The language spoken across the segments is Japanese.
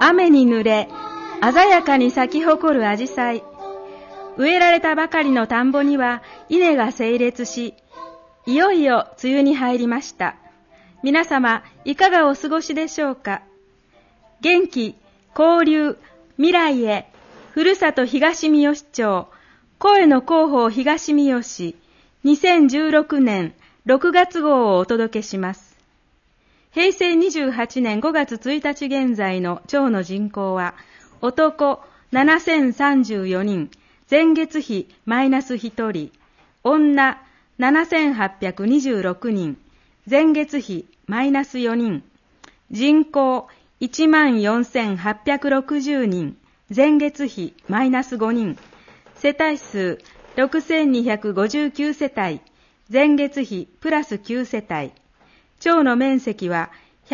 雨に濡れ、鮮やかに咲き誇るアジサイ。植えられたばかりの田んぼには稲が整列し、いよいよ梅雨に入りました。皆様、いかがお過ごしでしょうか。元気、交流、未来へ、ふるさと東みよし町、声の広報東みよし、2016年6月号をお届けします。平成28年5月1日現在の町の人口は、男7034人、前月比マイナス1人、女7826人、前月比マイナス4人、人口14,860人、前月比マイナス5人、世帯数6259世帯、前月比プラス9世帯、町の面積は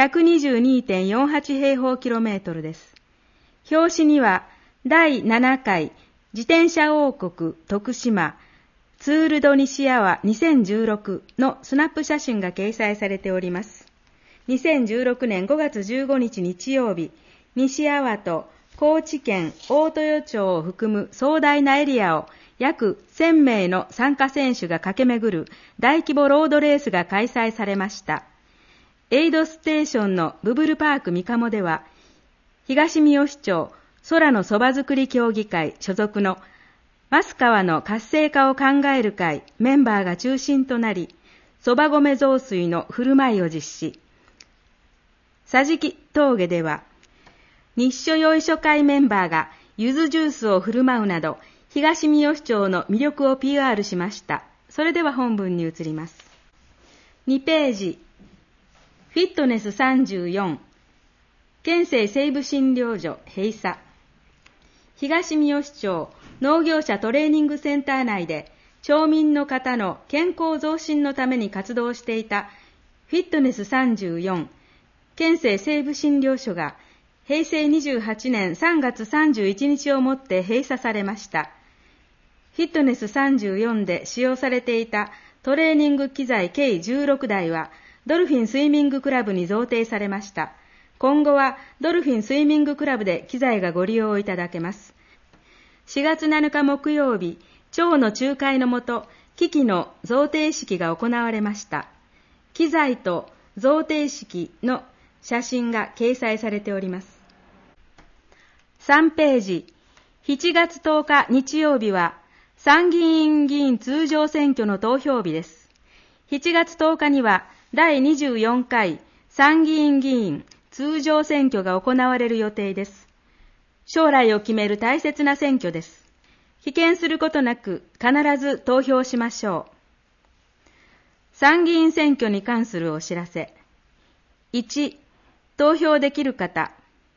122.48 平方キロメートルです。表紙には第7回自転車王国徳島ツールド西阿波2016のスナップ写真が掲載されております。2016年5月15日日曜日、西阿波と高知県大豊町を含む壮大なエリアを約1000名の参加選手が駆け巡る大規模ロードレースが開催されました。エイドステーションのブブルパーク三鴨では、東みよし町空のそば作り協議会所属の増川の活性化を考える会メンバーが中心となり、そば米雑炊の振る舞いを実施。桟敷峠では、日所よいしょ会メンバーが柚子ジュースを振る舞うなど、東みよし町の魅力を PR しました。それでは本文に移ります。2ページ、フィットネス34、県政西部診療所閉鎖。東みよし町農業者トレーニングセンター内で、町民の方の健康増進のために活動していたフィットネス34、県政西部診療所が平成28年3月31日をもって閉鎖されました。フィットネス34で使用されていたトレーニング機材計16台はドルフィンスイミングクラブに贈呈されました。今後はドルフィンスイミングクラブで機材がご利用いただけます。4月7日木曜日、町の仲介のもと、機器の贈呈式が行われました。機材と贈呈式の写真が掲載されております。3ページ、7月10日日曜日は参議院議員通常選挙の投票日です。7月10日には第24回参議院議員通常選挙が行われる予定です。将来を決める大切な選挙です。棄権することなく必ず投票しましょう。参議院選挙に関するお知らせ。1、投票できる方。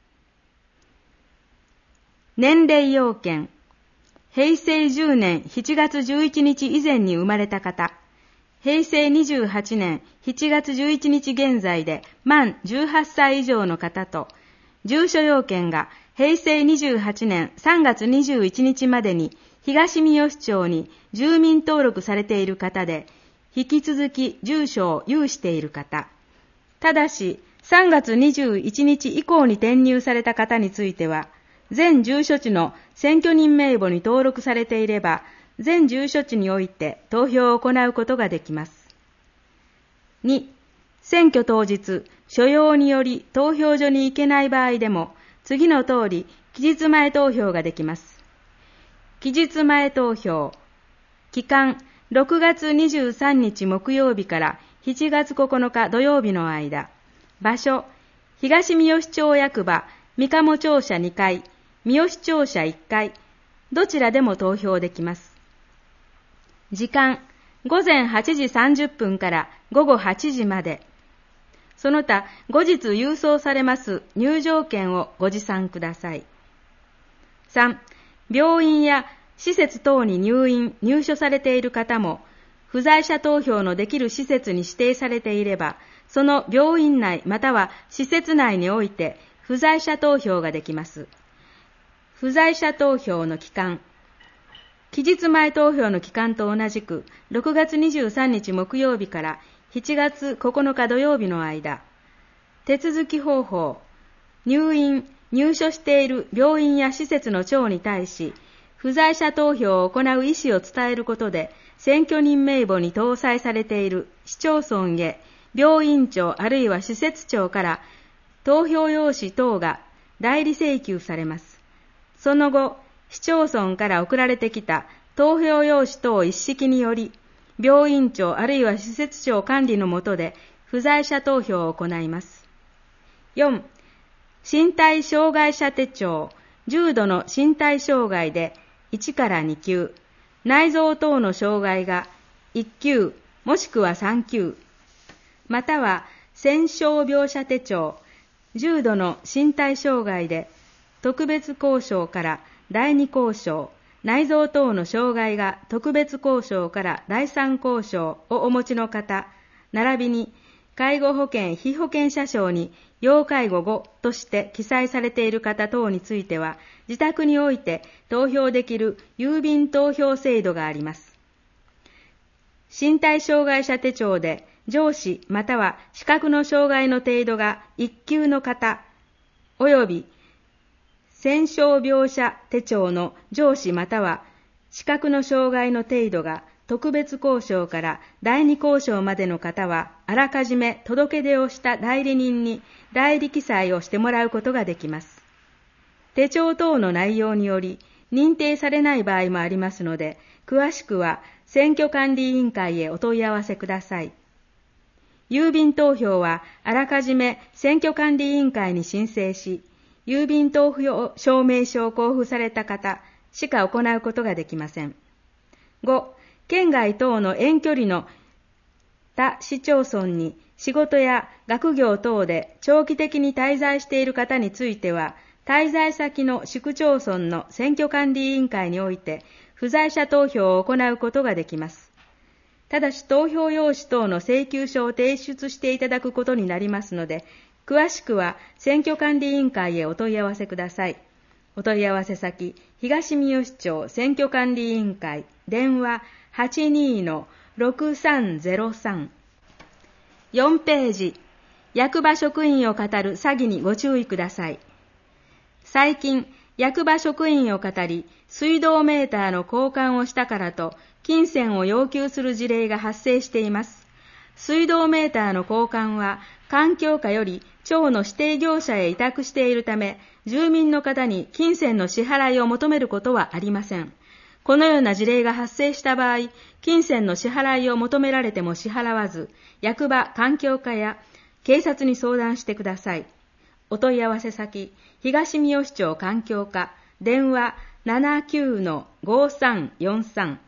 年齢要件。平成10年7月11日以前に生まれた方。平成28年7月11日現在で満18歳以上の方と、住所要件が平成28年3月21日までに東みよし町に住民登録されている方で、引き続き住所を有している方。ただし、3月21日以降に転入された方については、全住所地の選挙人名簿に登録されていれば、全住所地において投票を行うことができます。2、選挙当日、所用により投票所に行けない場合でも、次の通り、期日前投票ができます。期日前投票。期間、6月23日木曜日から7月9日土曜日の間。場所、東みよし町役場、三鴨庁舎2階、みよし庁舎1階。どちらでも投票できます。時間、午前8時30分から午後8時まで。その他、後日郵送されます入場券をご持参ください。3、病院や施設等に入所されている方も、不在者投票のできる施設に指定されていれば、その病院内または施設内において不在者投票ができます。不在者投票の期間。期日前投票の期間と同じく、6月23日木曜日から7月9日土曜日の間。手続き方法。入院、 入所している病院や施設の長に対し、不在者投票を行う意思を伝えることで、選挙人名簿に搭載されている市町村へ病院長あるいは施設長から投票用紙等が代理請求されます。その後、市町村から送られてきた投票用紙等一式により、病院長あるいは施設長管理の下で不在者投票を行います。4. 身体障害者手帳、重度の身体障害で1から2級、内臓等の障害が1級もしくは3級、または戦傷病者手帳、重度の身体障害で特別交渉から第2交渉、内臓等の障害が特別交渉から第3交渉をお持ちの方、並びに介護保険被保険者証に要介護後として記載されている方等については、自宅において投票できる郵便投票制度があります。身体障害者手帳で上肢または視覚の障害の程度が1級の方、および戦傷病者手帳の上肢または視覚の障害の程度が特別交渉から第2交渉までの方は、あらかじめ届け出をした代理人に代理記載をしてもらうことができます。手帳等の内容により認定されない場合もありますので、詳しくは選挙管理委員会へお問い合わせください。郵便投票はあらかじめ選挙管理委員会に申請し、郵便投票証明書を交付された方しか行うことができません。5. 県外等の遠距離の他市町村に仕事や学業等で長期的に滞在している方については、滞在先の市区町村の選挙管理委員会において不在者投票を行うことができます。ただし投票用紙等の請求書を提出していただくことになりますので、詳しくは選挙管理委員会へお問い合わせください。お問い合わせ先、東三好町選挙管理委員会、電話 82-6303。4ページ、役場職員を語る詐欺にご注意ください。最近、役場職員を語り、水道メーターの交換をしたからと、金銭を要求する事例が発生しています。水道メーターの交換は、環境課より町の指定業者へ委託しているため、住民の方に金銭の支払いを求めることはありません。このような事例が発生した場合、金銭の支払いを求められても支払わず、役場環境課や警察に相談してください。お問い合わせ先、東三好町環境課、電話 79-5343。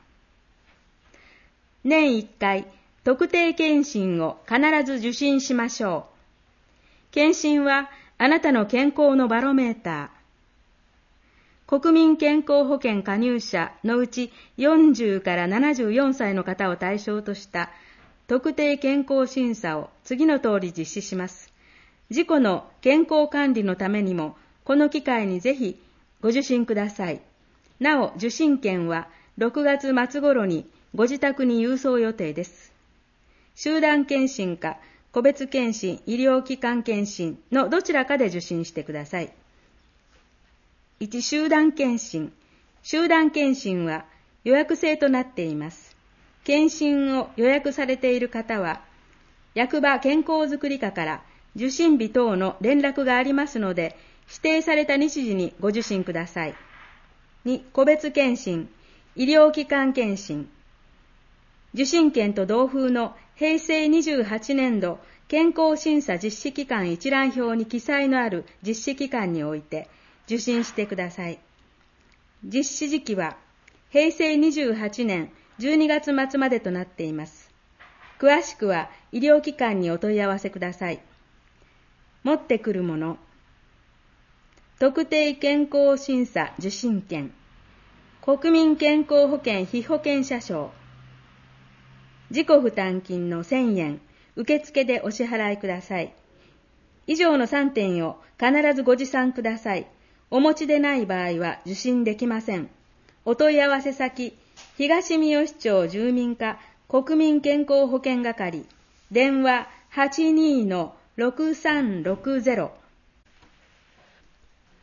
年1回、特定健診を必ず受診しましょう。健診はあなたの健康のバロメーター。国民健康保険加入者のうち40から74歳の方を対象とした特定健康審査を次の通り実施します。自己の健康管理のためにもこの機会にぜひご受診ください。なお受診券は6月末頃にご自宅に郵送予定です。集団健診か個別健診、医療機関健診のどちらかで受診してください。1、集団健診。集団健診は予約制となっています。健診を予約されている方は、役場健康づくり課から受診日等の連絡がありますので、指定された日時にご受診ください。2、個別健診、医療機関健診。受診券と同封の平成28年度健康審査実施期間一覧表に記載のある実施期間において受診してください。実施時期は平成28年12月末までとなっています。詳しくは医療機関にお問い合わせください。持ってくるもの。特定健康審査受診券、国民健康保険被保険者証、自己負担金の1000円、受付でお支払いください。以上の3点を必ずご持参ください。お持ちでない場合は受診できません。お問い合わせ先、東三好町住民課国民健康保険係、電話 82-6360。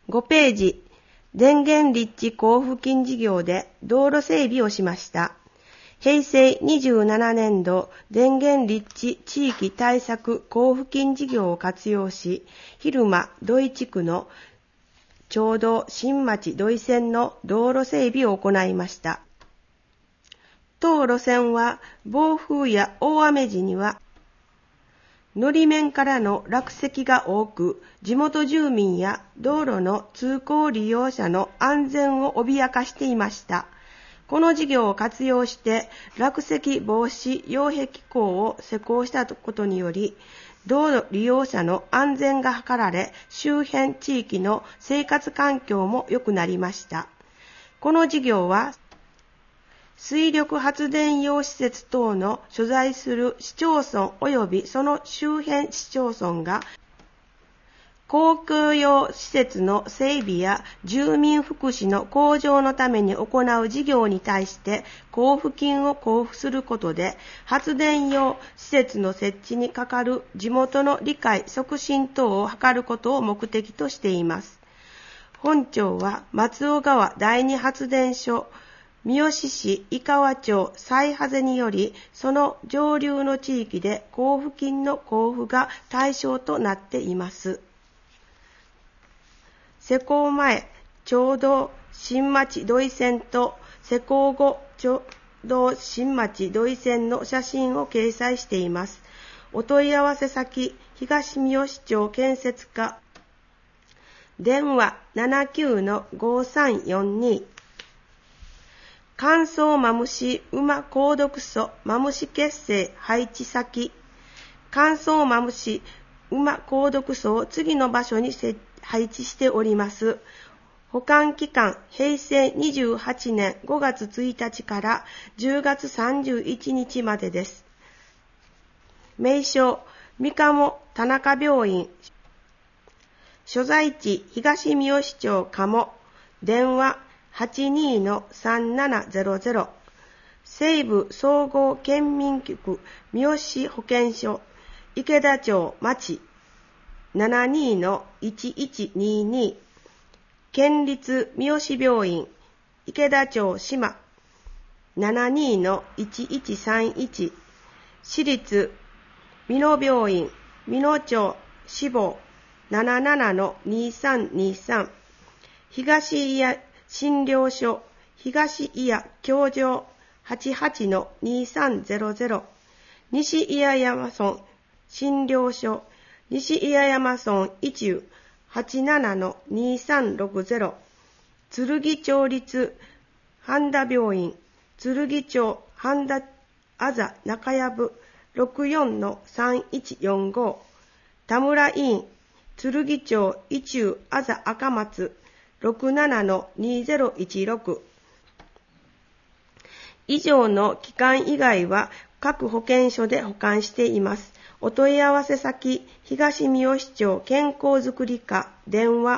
5ページ、電源立地交付金事業で道路整備をしました。平成27年度電源立地地域対策交付金事業を活用し、昼間土井地区の町道新町土井線の道路整備を行いました。当路線は暴風や大雨時にはのり面からの落石が多く、地元住民や道路の通行利用者の安全を脅かしていました。この事業を活用して落石防止擁壁工を施工したことにより、道路利用者の安全が図られ、周辺地域の生活環境も良くなりました。この事業は、水力発電用施設等の所在する市町村及びその周辺市町村が、公共用施設の整備や住民福祉の向上のために行う事業に対して交付金を交付することで、発電用施設の設置にかかる地元の理解促進等を図ることを目的としています。本町は松尾川第二発電所、三好市井川町最ハゼにより、その上流の地域で交付金の交付が対象となっています。施工前、町道新町土井線と施工後、町道新町土井線の写真を掲載しています。お問い合わせ先、東三好町建設課、電話 79-5342、乾燥マムシ馬購読素マムシ結成配置先、乾燥マムシ馬購読素を次の場所に配置しております。保管期間、平成28年5月1日から10月31日までです。名称、三鴨田中病院。所在地、東三好町鴨。電話、82-3700。西部総合県民局三好保健所。池田町町。72-1122。県立三好病院池田町島 72-1131。私立美濃病院美濃町死亡 77-2323。東伊谷診療所東伊谷教場 88-2300。西伊谷山村診療所西伊谷山村伊中 87-2360。剣町立半田病院剣町半田あざ中藪 64-3145。田村医院剣町伊中あざ赤松 67-2016。以上の機関以外は各保健所で保管しています。お問い合わせ先、東三好町健康づくり課、電話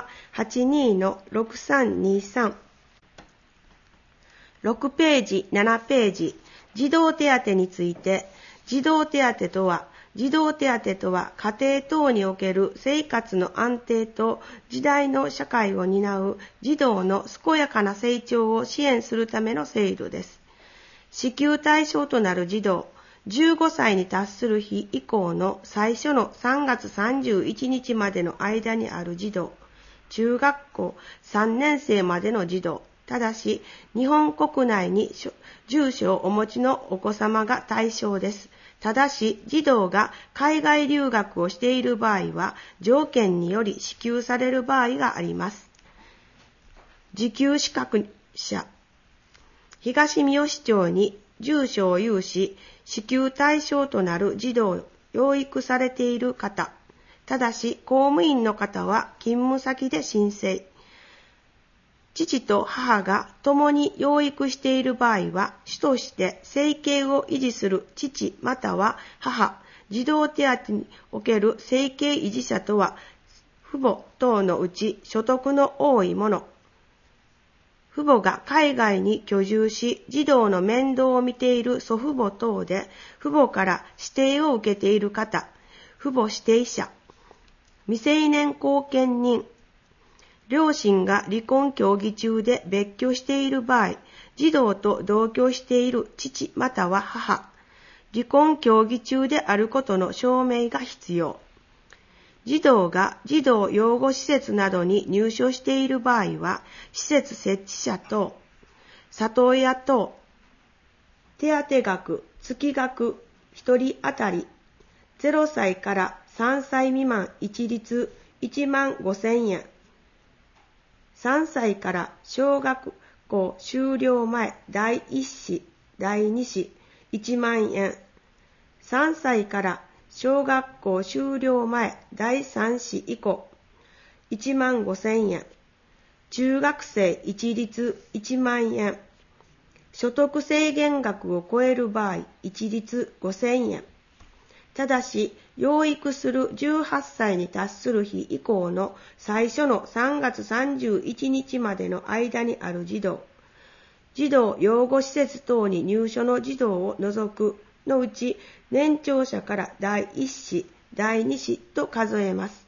82-6323。6ページ、7ページ、児童手当について、児童手当とは家庭等における生活の安定と時代の社会を担う児童の健やかな成長を支援するための制度です。支給対象となる児童、15歳に達する日以降の最初の3月31日までの間にある児童、中学校3年生までの児童、ただし日本国内に住所をお持ちのお子様が対象です。ただし児童が海外留学をしている場合は条件により支給される場合があります。受給資格者、東三好町に住所を有し、支給対象となる児童、養育されている方、ただし公務員の方は勤務先で申請。父と母が共に養育している場合は、主として生計を維持する父または母、児童手当における生計維持者とは、父母等のうち所得の多い者、父母が海外に居住し、児童の面倒を見ている祖父母等で、父母から指定を受けている方、父母指定者、未成年後見人、 両親が離婚協議中で別居している場合、児童と同居している父または母、離婚協議中であることの証明が必要。児童が児童養護施設などに入所している場合は、施設設置者と里親と手当額、月額1人当たり0歳から3歳未満一律15,000円、3歳から小学校修了前第1子、第2子1万円、3歳から小学校修了前第3子以降15,000円、中学生一律1万円、所得制限額を超える場合一律5,000円。ただし、養育する18歳に達する日以降の最初の3月31日までの間にある児童養護施設等に入所の児童を除くのうち、年長者から第1子、第2子と数えます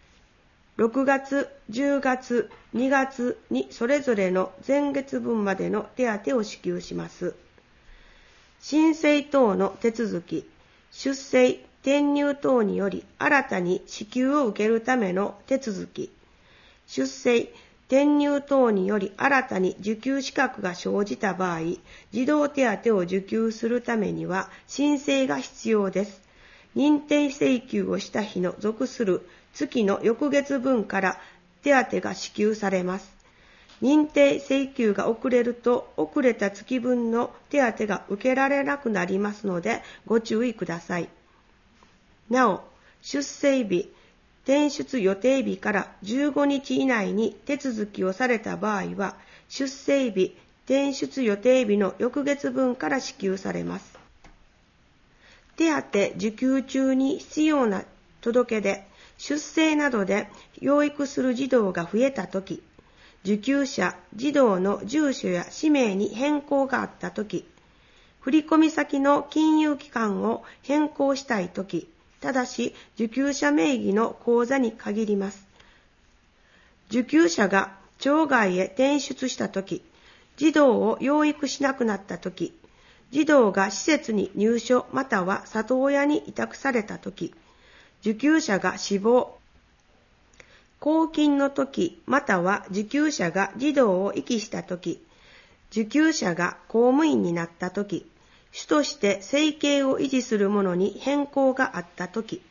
。6月、10月、2月にそれぞれの前月分までの手当を支給します。申請等の手続き、出生、転入等により新たに支給を受けるための手続き、出生、転入等により新たに受給資格が生じた場合、児童手当を受給するためには申請が必要です。認定請求をした日の属する月の翌月分から手当が支給されます。認定請求が遅れると、遅れた月分の手当が受けられなくなりますので、ご注意ください。なお、出生日、転出予定日から15日以内に手続きをされた場合は、出生日、転出予定日の翌月分から支給されます。手当受給中に必要な届け出、出生などで養育する児童が増えたとき、受給者、児童の住所や氏名に変更があったとき、振込先の金融機関を変更したいとき、ただし受給者名義の口座に限ります。受給者が町外へ転出したとき、児童を養育しなくなったとき、児童が施設に入所または里親に委託されたとき、受給者が死亡、公金のときまたは受給者が児童を遺棄したとき、受給者が公務員になったとき、主として生計を維持するものに変更があったとき、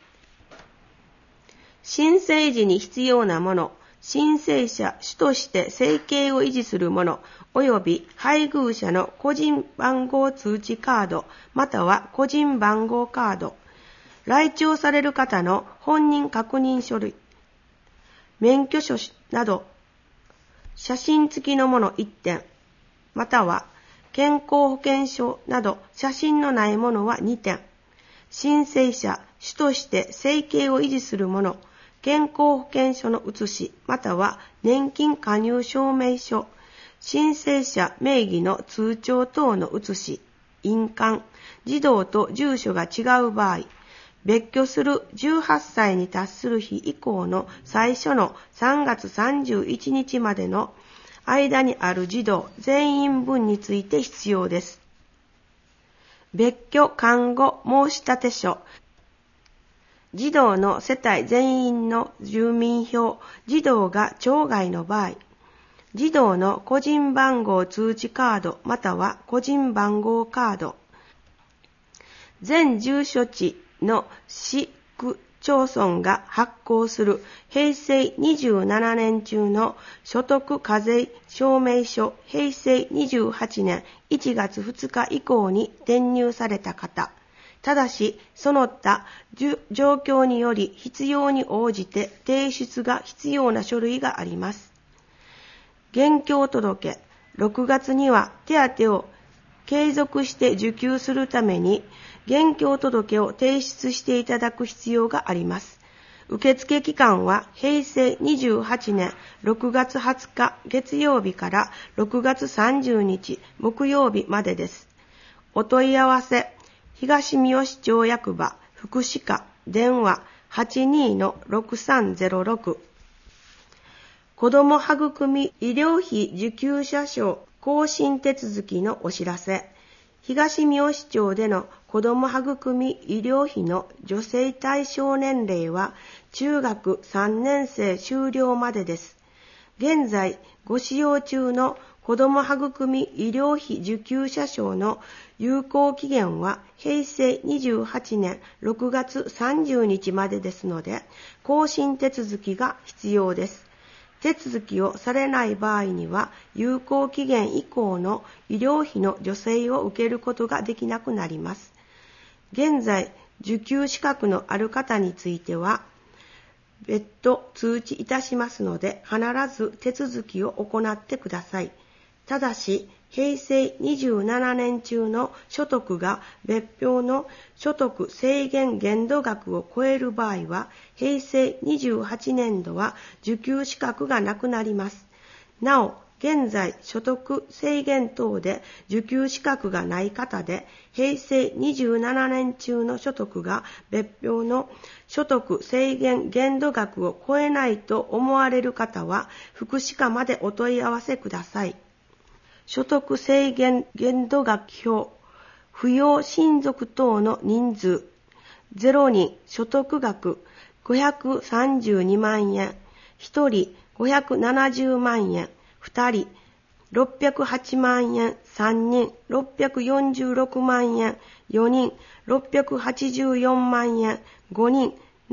申請時に必要なもの、申請者主として生計を維持するもの、および配偶者の個人番号通知カード、または個人番号カード、来庁される方の本人確認書類、免許証など、写真付きのもの1点、または健康保険証など写真のないものは2点、申請者主として生計を維持するもの、健康保険証の写し、または年金加入証明書、申請者名義の通帳等の写し、印鑑、児童と住所が違う場合、別居する18歳に達する日以降の最初の3月31日までの間にある児童全員分について必要です。別居監護申立書、児童の世帯全員の住民票、児童が町外の場合、児童の個人番号通知カードまたは個人番号カード、全住所地の市区町村が発行する平成27年中の所得課税証明書平成28年1月2日以降に転入された方、ただしその他状況により必要に応じて提出が必要な書類があります。現況届、6月には手当を継続して受給するために現況届を提出していただく必要があります。受付期間は平成28年6月20日月曜日から6月30日木曜日までです。お問い合わせ、東三好町役場福祉課電話 82-6306 子ども育み医療費受給者証更新手続きのお知らせ。東三好町での子ども育み医療費の助成対象年齢は中学3年生終了までです。現在ご使用中の子ども育み医療費受給者証の有効期限は平成28年6月30日までですので、更新手続きが必要です。手続きをされない場合には、有効期限以降の医療費の助成を受けることができなくなります。現在、受給資格のある方については、別途通知いたしますので、必ず手続きを行ってください。ただし、平成27年中の所得が別表の所得制限限度額を超える場合は、平成28年度は受給資格がなくなります。なお、現在所得制限等で受給資格がない方で、平成27年中の所得が別表の所得制限限度額を超えないと思われる方は、福祉課までお問い合わせください。所得制限限度額表、扶養親族等の人数、0人所得額532万円、1人570万円、2人608万円、3人646万円、4人684万円、5人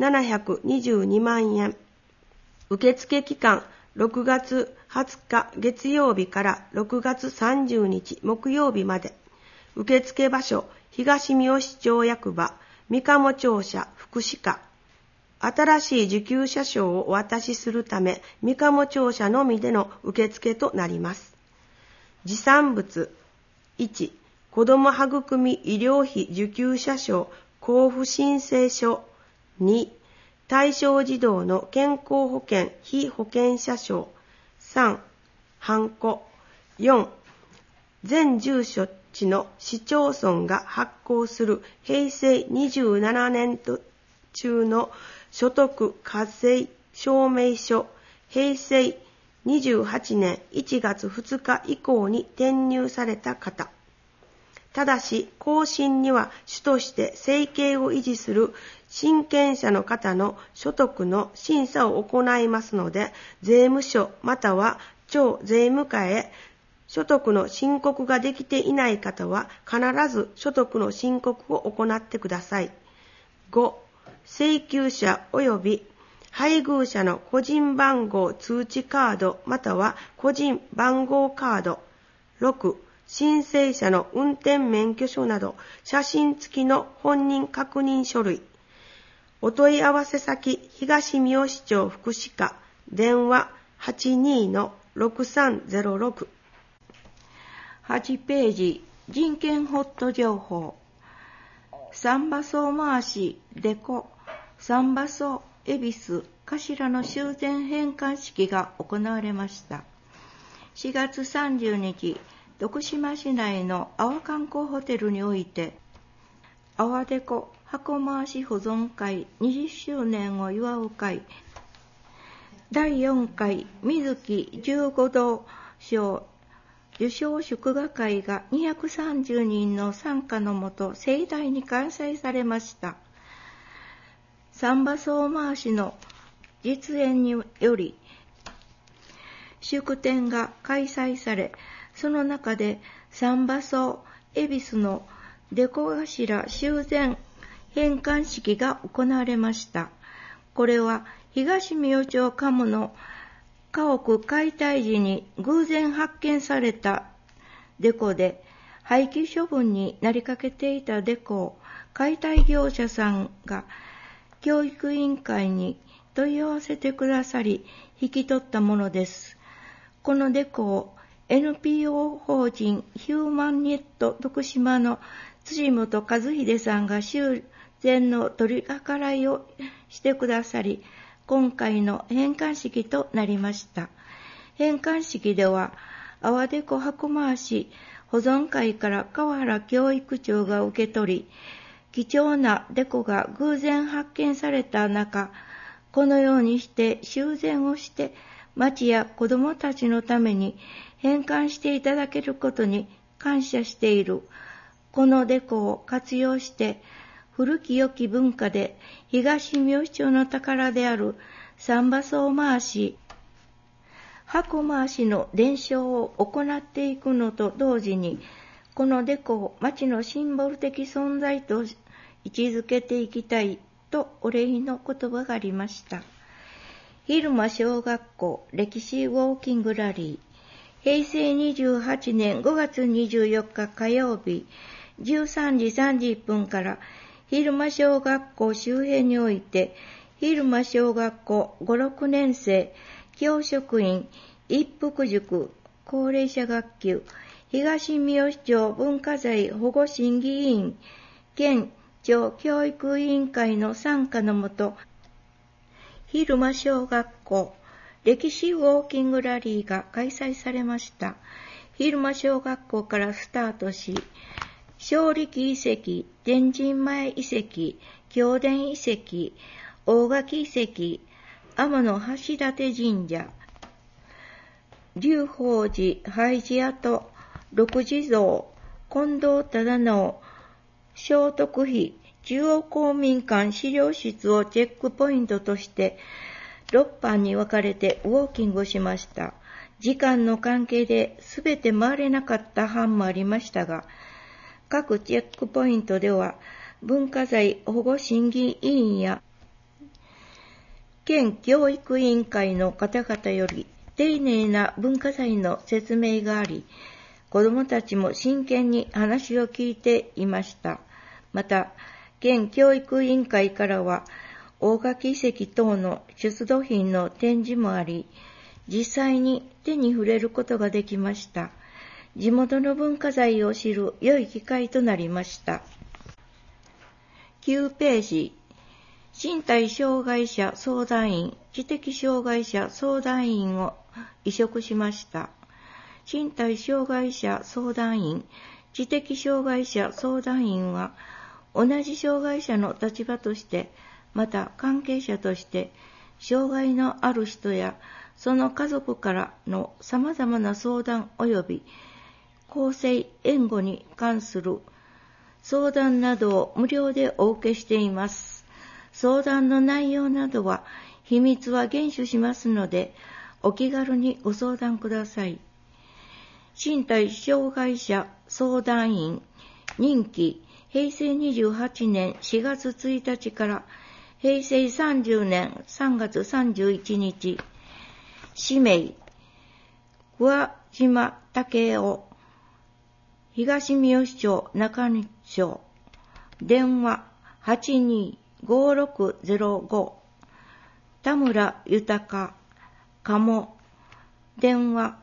722万円。受付期間6月20日月曜日から6月30日木曜日まで。受付場所、東三好町役場、三鴨庁舎福祉課。新しい受給者証をお渡しするため、三鴨庁舎のみでの受付となります。持参物。1、子ども育み医療費受給者証交付申請書。2、対象児童の健康保険被保険者証。3、ハンコ。4、全住所地の市町村が発行する平成27年度中の所得課税証明書、平成28年1月2日以降に転入された方。ただし、更新には主として生計を維持する親権者の方の所得の審査を行いますので、税務署または町税務課へ所得の申告ができていない方は必ず所得の申告を行ってください。5、請求者及び配偶者の個人番号通知カードまたは個人番号カード。6、申請者の運転免許証など写真付きの本人確認書類。お問い合わせ先、東三好町福祉課、電話 82-6306。 8ページ、人権ホット情報。三馬荘回し、デコ、三馬荘、恵比寿、頭の修繕返還式が行われました。4月30日、徳島市内の阿波観光ホテルにおいて、阿波デコ箱回し保存会20周年を祝う会、第4回水木15度賞受賞祝賀会が230人の参加のもと盛大に開催されました。三馬荘回しの実演により祝典が開催され、その中で三馬荘恵比寿のデコ頭修繕返還式が行われました。これは東三好町鴨の家屋解体時に偶然発見されたデコで、廃棄処分になりかけていたデコを解体業者さんが教育委員会に問い合わせてくださり、引き取ったものです。このデコを NPO 法人ヒューマンネット徳島の辻本和秀さんが修繕の取り計らいをしてくださり、今回の返還式となりました。返還式では、阿波デコ箱回し保存会から川原教育長が受け取り、貴重なデコが偶然発見された中、このようにして修繕をして町や子供たちのために返還していただけることに感謝している。このデコを活用して、古き良き文化で東三好町の宝である三馬荘回し、箱回しの伝承を行っていくのと同時に、このデコを町のシンボル的存在と位置づけていきたいとお礼の言葉がありました。蛭間小学校歴史ウォーキングラリー、平成28年5月24日火曜日、13時30分から蛭間小学校周辺において、蛭間小学校5、6年生、教職員、一福塾、高齢者学級、東三好町文化財保護審議委員、県町教育委員会の参加のもと、蛭間小学校歴史ウォーキングラリーが開催されました。蛭間小学校からスタートし、正力遺跡、天神前遺跡、京殿遺跡、大垣遺跡、天橋立神社、龍宝寺廃寺跡、六地蔵、近藤忠直、聖徳碑、中央公民館資料室をチェックポイントとして、6班に分かれてウォーキングしました。時間の関係で全て回れなかった班もありましたが、各チェックポイントでは、文化財保護審議委員や県教育委員会の方々より丁寧な文化財の説明があり、子どもたちも真剣に話を聞いていました。また、県教育委員会からは、大垣遺跡等の出土品の展示もあり、実際に手に触れることができました。地元の文化財を知る良い機会となりました。9ページ、身体障害者相談員、知的障害者相談員を委嘱しました。身体障害者相談員、知的障害者相談員は、同じ障害者の立場として、また関係者として、障害のある人やその家族からの様々な相談及び更生援護に関する相談などを無料でお受けしています。相談の内容などは秘密は厳守しますので、お気軽にご相談ください。身体障害者相談員、任期、平成28年4月1日から平成30年3月31日、氏名、桑島武雄、東三好町中西町、電話825605、田村豊、鴨、電話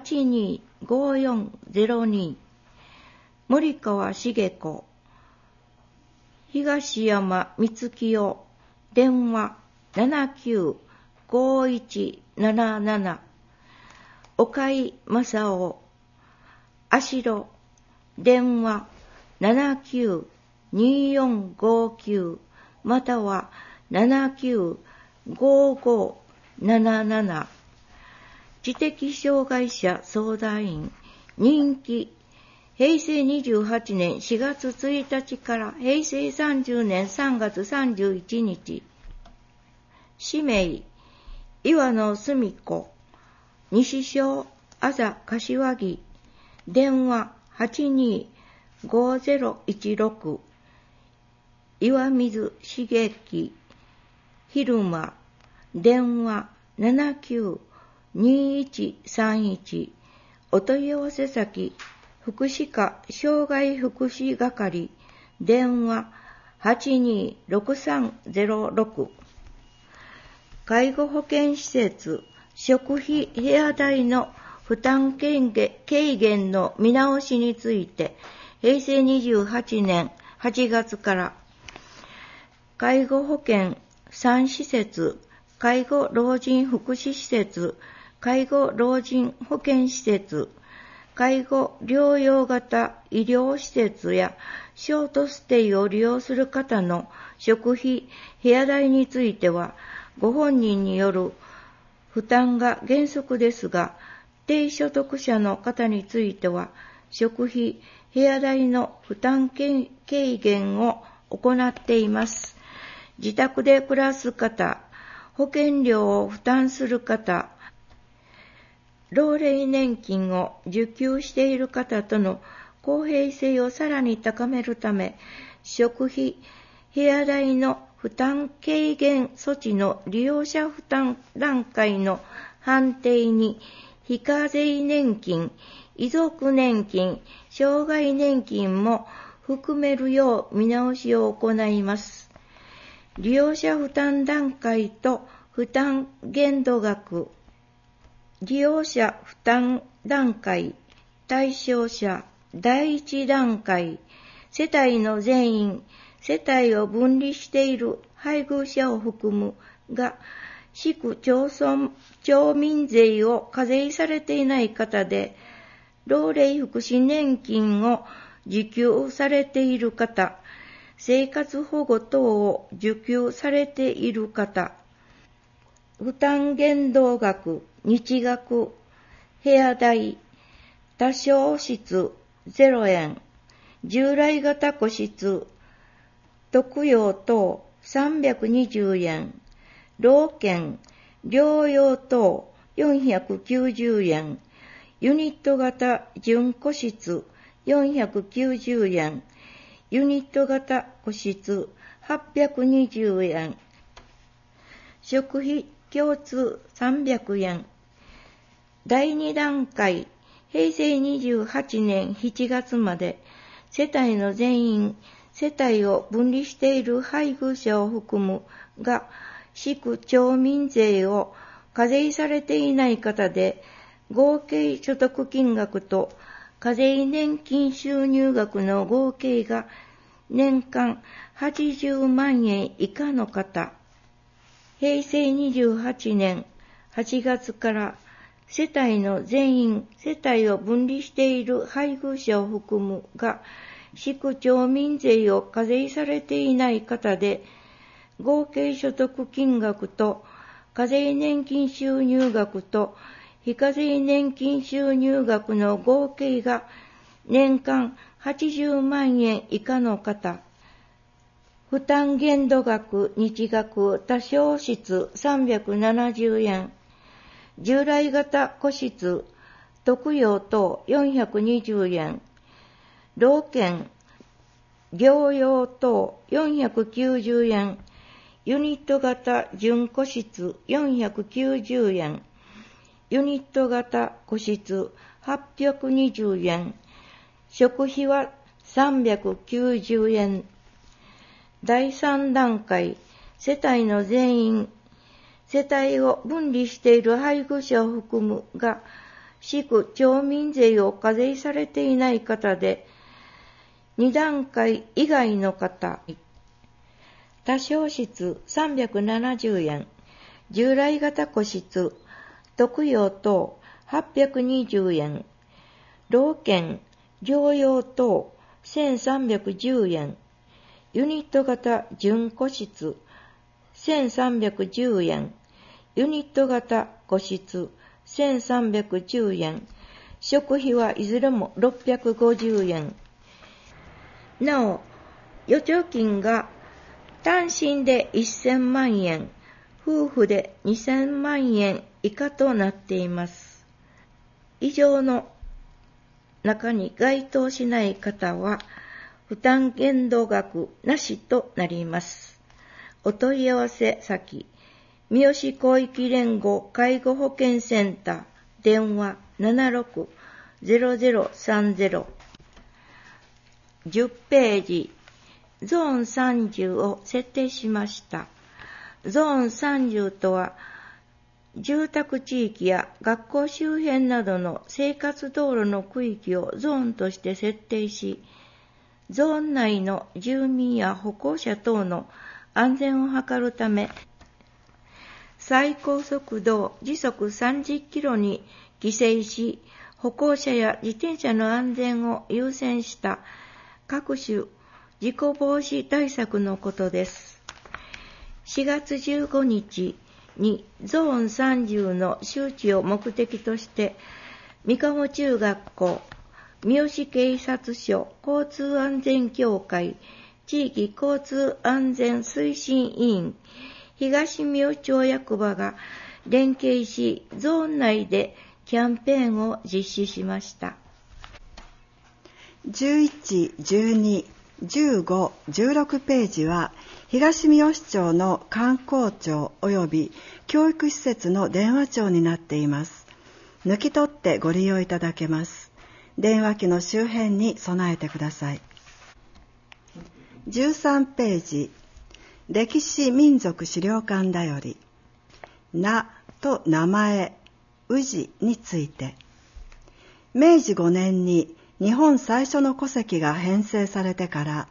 825402、森川茂子、東山光清、電話795177、岡井正夫、足路、電話792459または795577、知的障害者相談員、任期、平成28年4月1日から平成30年3月31日、氏名、岩野澄子、西小あざ柏木、電話825016、岩水茂樹、昼間、電話792131、お問い合わせ先、福祉課障害福祉係、電話826306、介護保険施設、食費部屋代の負担軽減の見直しについて、平成28年8月から、介護保険3施設、介護老人福祉施設、介護老人保健施設、介護療養型医療施設やショートステイを利用する方の食費、部屋代については、ご本人による負担が原則ですが、低所得者の方については、食費、部屋代の負担軽減を行っています。自宅で暮らす方、保険料を負担する方、老齢年金を受給している方との公平性をさらに高めるため、食費、部屋代の負担軽減措置の利用者負担段階の判定に、非課税年金、遺族年金、障害年金も含めるよう見直しを行います。利用者負担段階と負担限度額、利用者負担段階、対象者、第一段階、世帯の全員、世帯を分離している配偶者を含むが、市区町民税を課税されていない方で、老齢福祉年金を受給されている方、生活保護等を受給されている方、負担限度額、日額、部屋代、多床室0円、従来型個室、特養等320円、老犬、療養等490円、ユニット型準個室490円、ユニット型個室820円、食費共通300円。第2段階、平成28年7月まで、世帯の全員、世帯を分離している配偶者を含むが、市区町民税を課税されていない方で、合計所得金額と課税年金収入額の合計が年間80万円以下の方、平成28年8月から世帯の全員、世帯を分離している配偶者を含むが、市区町民税を課税されていない方で、合計所得金額と課税年金収入額と非課税年金収入額の合計が年間80万円以下の方、負担限度額、日額、多床室370円、従来型個室、特養等420円、老犬、療養等490円、ユニット型準個室490円、ユニット型個室820円、食費は390円。第3段階、世帯の全員、世帯を分離している配偶者を含むが、市区町民税を課税されていない方で、2段階以外の方、多床室370円、従来型個室、特養等820円、老犬、療養等1310円、ユニット型準個室1310円、ユニット型個室1310円、食費はいずれも650円。なお、預貯金が単身で1000万円、夫婦で2000万円以下となっています。以上の中に該当しない方は、負担限度額なしとなります。お問い合わせ先、三好広域連合介護保険センター、電話76-0030。10ページ、ゾーン30を設定しました。ゾーン30とは、住宅地域や学校周辺などの生活道路の区域をゾーンとして設定し、ゾーン内の住民や歩行者等の安全を図るため、最高速度時速30キロに規制し、歩行者や自転車の安全を優先した各種事故防止対策のことです。4月15日、 2、ゾーン30の周知を目的として、三鴨中学校、三好警察署交通安全協会、地域交通安全推進委員、東三好町役場が連携し、ゾーン内でキャンペーンを実施しました。 11、12、15、16ページは、東三好町の観光庁及び教育施設の電話帳になっています。抜き取ってご利用いただけます。電話機の周辺に備えてください。13ページ、歴史民族資料館だより、名と名前、氏について。明治5年に日本最初の戸籍が編成されてから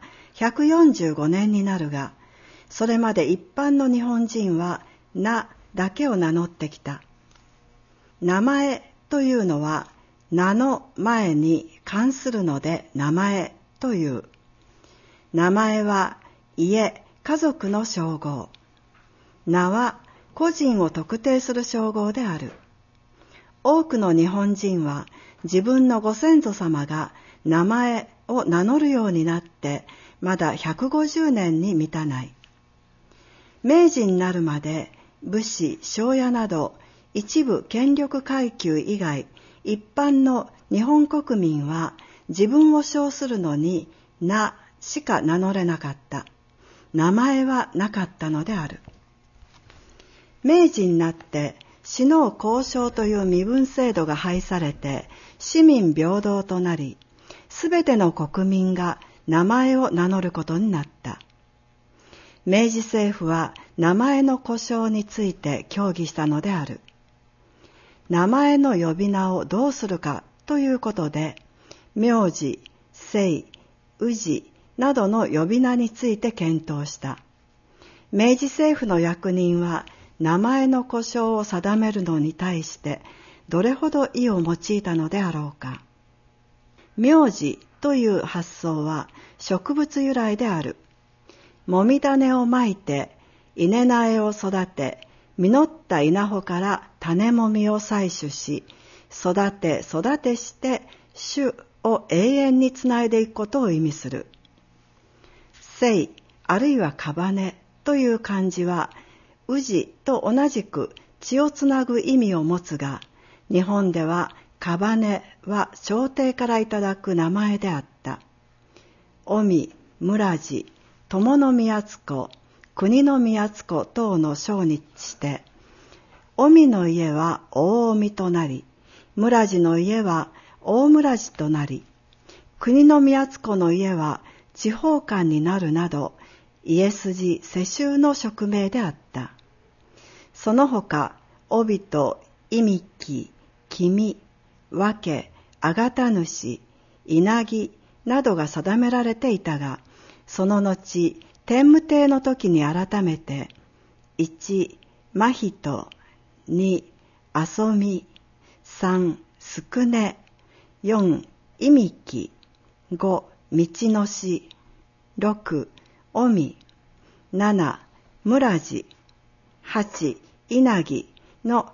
145年になるが、それまで一般の日本人は名だけを名乗ってきた。名前というのは名の前に関するので名前という。名前は家、家族の称号。名は個人を特定する称号である。多くの日本人は自分のご先祖様が名前を名乗るようになってまだ150年に満たない。明治になるまで武士、庄屋など一部権力階級以外一般の日本国民は自分を称するのに名しか名乗れなかった。名前はなかったのである。明治になって士農工商という身分制度が廃されて市民平等となり、すべての国民が名前を名乗ることになった。明治政府は名前の呼称について協議したのである。名前の呼び名をどうするかということで、名字、姓、氏などの呼び名について検討した。明治政府の役人は名前の呼称を定めるのに対してどれほど意を用いたのであろうか。名字という発想は植物由来である。もみ種をまいて稲苗を育て、実った稲穂から種もみを採取し、育てして種を永遠につないでいくことを意味する。姓あるいは姓という漢字は氏と同じく血をつなぐ意味を持つが、日本では姓は朝廷からいただく名前であった。臣、村治、友宮津子、国宮津子等の称にして、臣の家は大臣となり、村治の家は大村治となり、国宮津子の家は地方官になるなど、家筋、世襲の職名であった。その他、帯と忌みき、君、分け、あがた主、稲木などが定められていたが、その後、天武帝の時に改めて、1、真人、2、遊み、3、すくね、4、忌みき、5、道のし、6、おみ、7、村治、8、稲木の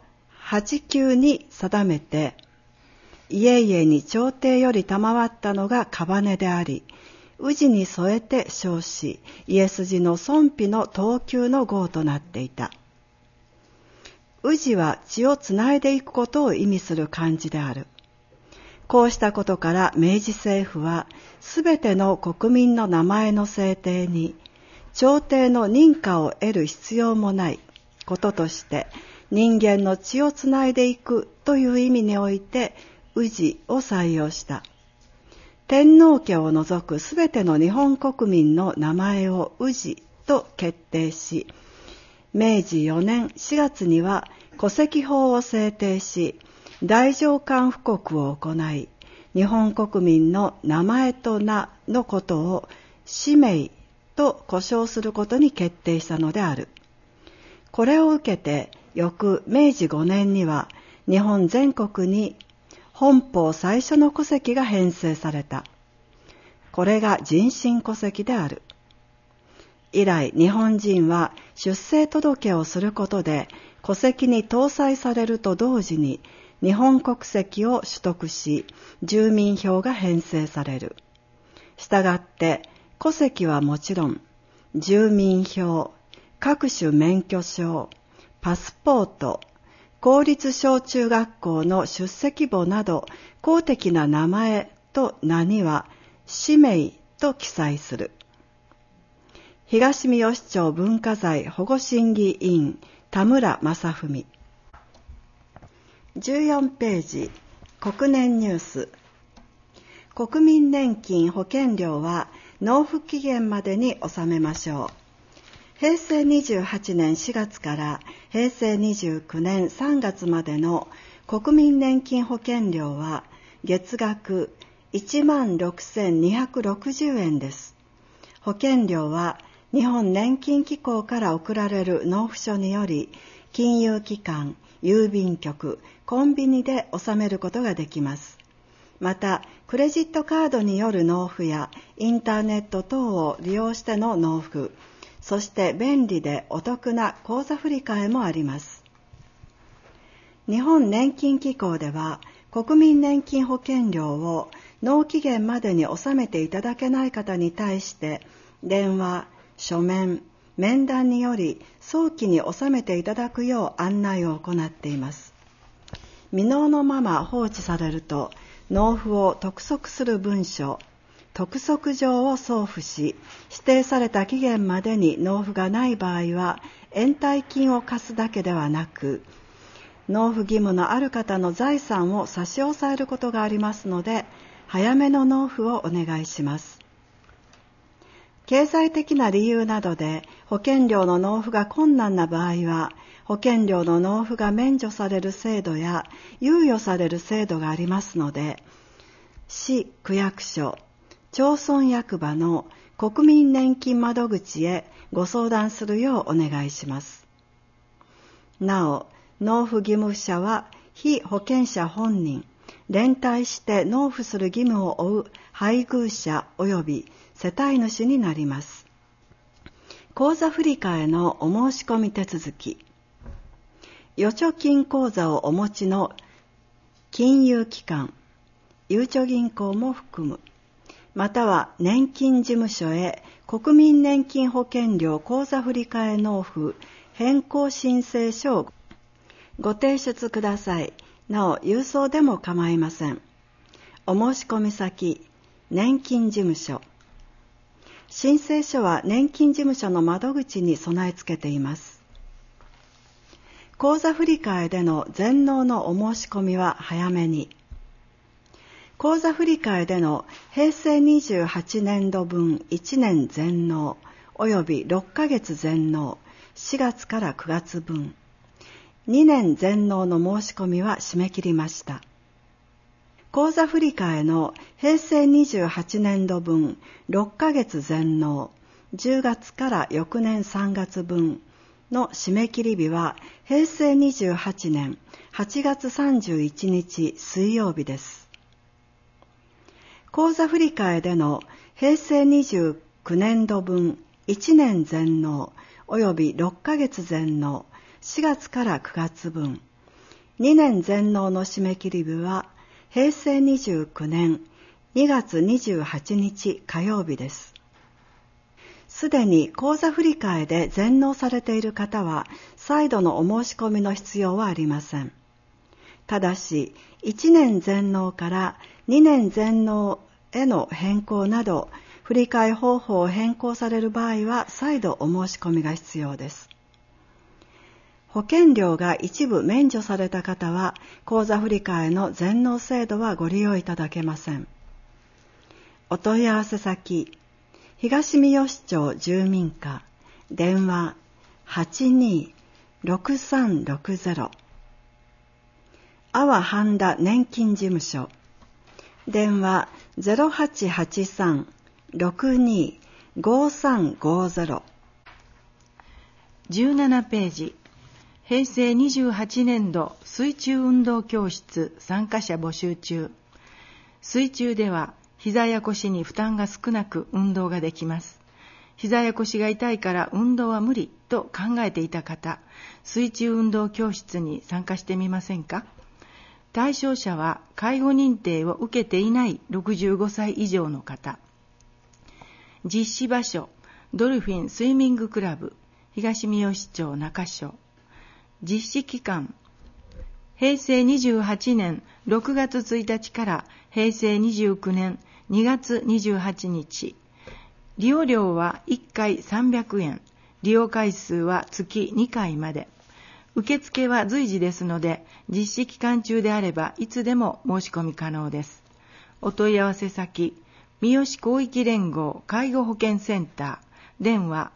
8級に定めて、家々に朝廷より賜ったのが姓であり、氏に添えて称し、家筋の尊卑の等級の号となっていた。氏は血をつないでいくことを意味する漢字である。こうしたことから明治政府は、すべての国民の名前の制定に、朝廷の認可を得る必要もないこととして、人間の血をつないでいくという意味において、氏を採用した。天皇家を除くすべての日本国民の名前を氏と決定し、明治4年4月には戸籍法を制定し、大乗官布告を行い、日本国民の名前と名のことを氏名と呼称することに決定したのである。これを受けて、翌明治5年には日本全国に本邦最初の戸籍が編成された。これが人身戸籍である。以来、日本人は出生届をすることで戸籍に搭載されると同時に日本国籍を取得し、住民票が編成される。したがって戸籍はもちろん、住民票、各種免許証、パスポート、公立小中学校の出席簿など公的な名前と名には氏名と記載する。東三好町文化財保護審議委員田村正文。14ページ、国年ニュース。国民年金保険料は納付期限までに納めましょう。平成28年4月から平成29年3月までの国民年金保険料は月額16,260円です。保険料は日本年金機構から送られる納付書により、金融機関、郵便局、コンビニで納めることができます。また、クレジットカードによる納付やインターネット等を利用しての納付、そして便利でお得な口座振替もあります。日本年金機構では、国民年金保険料を納期限までに納めていただけない方に対して、電話、書面、面談により早期に納めていただくよう案内を行っています。未納のまま放置されると、納付を督促する文書、督促状を送付し、指定された期限までに納付がない場合は、延滞金を課すだけではなく、納付義務のある方の財産を差し押さえることがありますので、早めの納付をお願いします。経済的な理由などで保険料の納付が困難な場合は、保険料の納付が免除される制度や猶予される制度がありますので、市区役所、町村役場の国民年金窓口へご相談するようお願いします。なお、納付義務者は被保険者本人、連帯して納付する義務を負う配偶者及び世帯主になります。口座振替のお申し込み手続き。預貯金口座をお持ちの金融機関、ゆうちょ銀行も含む、または年金事務所へ国民年金保険料口座振替納付変更申請書をご提出ください。なお、郵送でも構いません。お申し込み先、年金事務所。申請書は年金事務所の窓口に備え付けています。口座振替での全納のお申し込みは早めに。口座振替での平成28年度分1年全納及び6ヶ月全納4月から9月分、2年全納の申し込みは締め切りました。口座振替の平成28年度分6ヶ月全納10月から翌年3月分の締め切り日は平成28年8月31日水曜日です。口座振替での平成29年度分1年全納及び6ヶ月全納4月から9月分、2年全納の締め切り日は平成29年2月28日火曜日です。すでに口座振替で全納されている方は再度のお申し込みの必要はありません。ただし、1年全納から2年全納への変更など、振替方法を変更される場合は再度お申し込みが必要です。保険料が一部免除された方は、口座振替の全納制度はご利用いただけません。お問い合わせ先、東三好町住民課、電話 82-6360 阿波半田年金事務所、電話 0883-625350。 17ページ、平成28年度水中運動教室参加者募集中。水中では膝や腰に負担が少なく運動ができます。 膝や腰が痛いから運動は無理と考えていた方、水中運動教室に参加してみませんか？対象者は介護認定を受けていない65歳以上の方。実施場所、ドルフィンスイミングクラブ、東三好町中署。実施期間、平成28年6月1日から平成29年2月28日。利用料は1回300円。利用回数は月2回まで。受付は随時ですので、実施期間中であればいつでも申し込み可能です。お問い合わせ先、三好広域連合介護保険センター、電話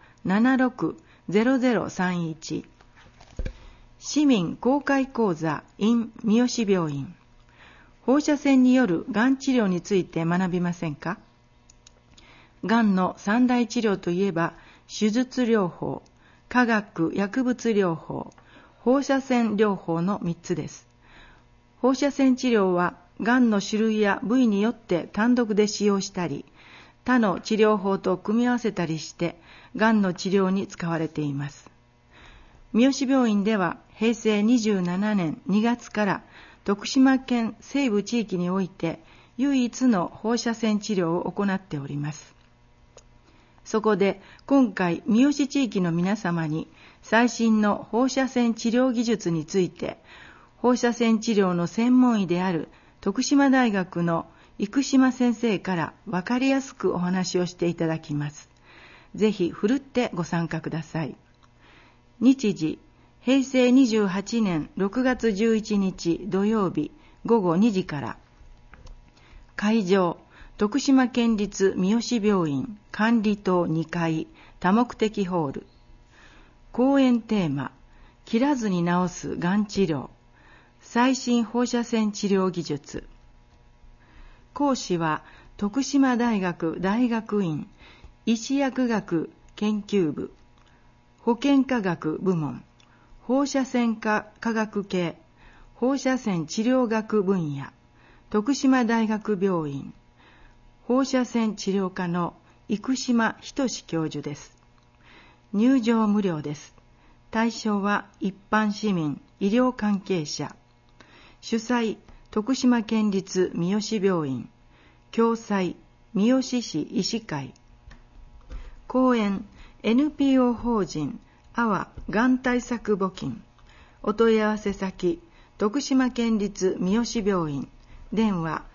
76-0031。市民公開講座 in 三好病院。放射線によるがん治療について学びませんか？がんの三大治療といえば、手術療法、化学薬物療法、放射線療法の3つです。放射線治療は、がんの種類や部位によって単独で使用したり、他の治療法と組み合わせたりして、がんの治療に使われています。三好病院では、平成27年2月から徳島県西部地域において、唯一の放射線治療を行っております。そこで今回三好地域の皆様に最新の放射線治療技術について放射線治療の専門医である徳島大学の生島先生から分かりやすくお話をしていただきます。ぜひふるってご参加ください。日時、平成28年6月11日土曜日午後2時から。会場、徳島県立三好病院管理棟2階多目的ホール。講演テーマ、切らずに治すがん治療、最新放射線治療技術。講師は徳島大学大学院医歯薬学研究部、保健科学部門、放射線科科学系、放射線治療学分野、徳島大学病院、放射線治療科の生島仁教授です。入場無料です。対象は一般市民、医療関係者。主催、徳島県立三好病院。共催、三好市医師会。講演、NPO 法人、阿波がん対策募金。お問い合わせ先、徳島県立三好病院。電話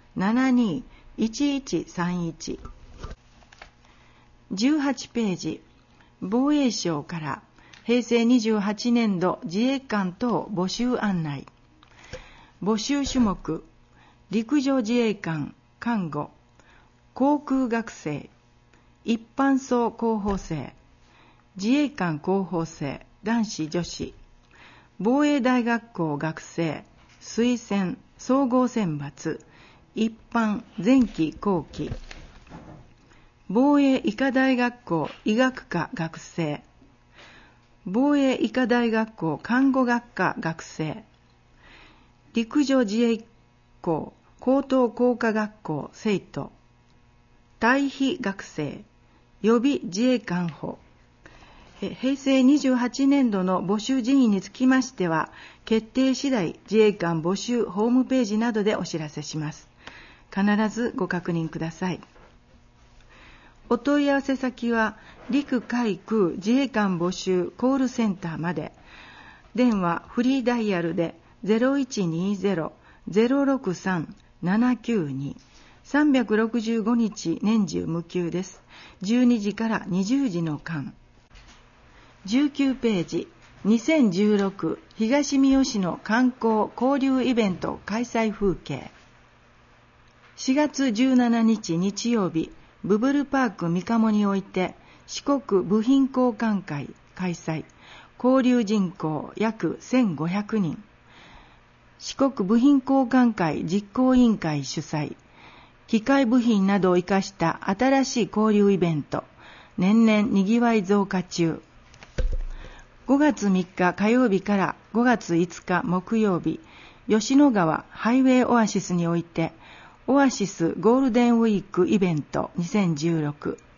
72-1131。18ページ、防衛省から平成28年度自衛官等募集案内。募集種目、陸上自衛官、看護、航空学生、一般層候補生、自衛官候補生、男子女子、防衛大学校学生、推薦、総合選抜、一般前期後期、防衛医科大学校医学科学生、防衛医科大学校看護学科学生、陸上自衛校高等工科学校生徒、退避学生、予備自衛官補。平成28年度の募集人員につきましては、決定次第自衛官募集ホームページなどでお知らせします。必ずご確認ください。お問い合わせ先は、陸海空自衛官募集コールセンターまで。電話フリーダイヤルで 0120-063-792。365日年中無休です。12時から20時の間。19ページ、2016東三好の観光交流イベント開催風景。4月17日日曜日、ブブルパーク三鴨において四国部品交換会開催。交流人口約1500人。四国部品交換会実行委員会主催。機械部品などを生かした新しい交流イベント。年々にぎわい増加中。5月3日火曜日から5月5日木曜日、吉野川ハイウェイオアシスにおいて、オアシスゴールデンウィークイベント2016、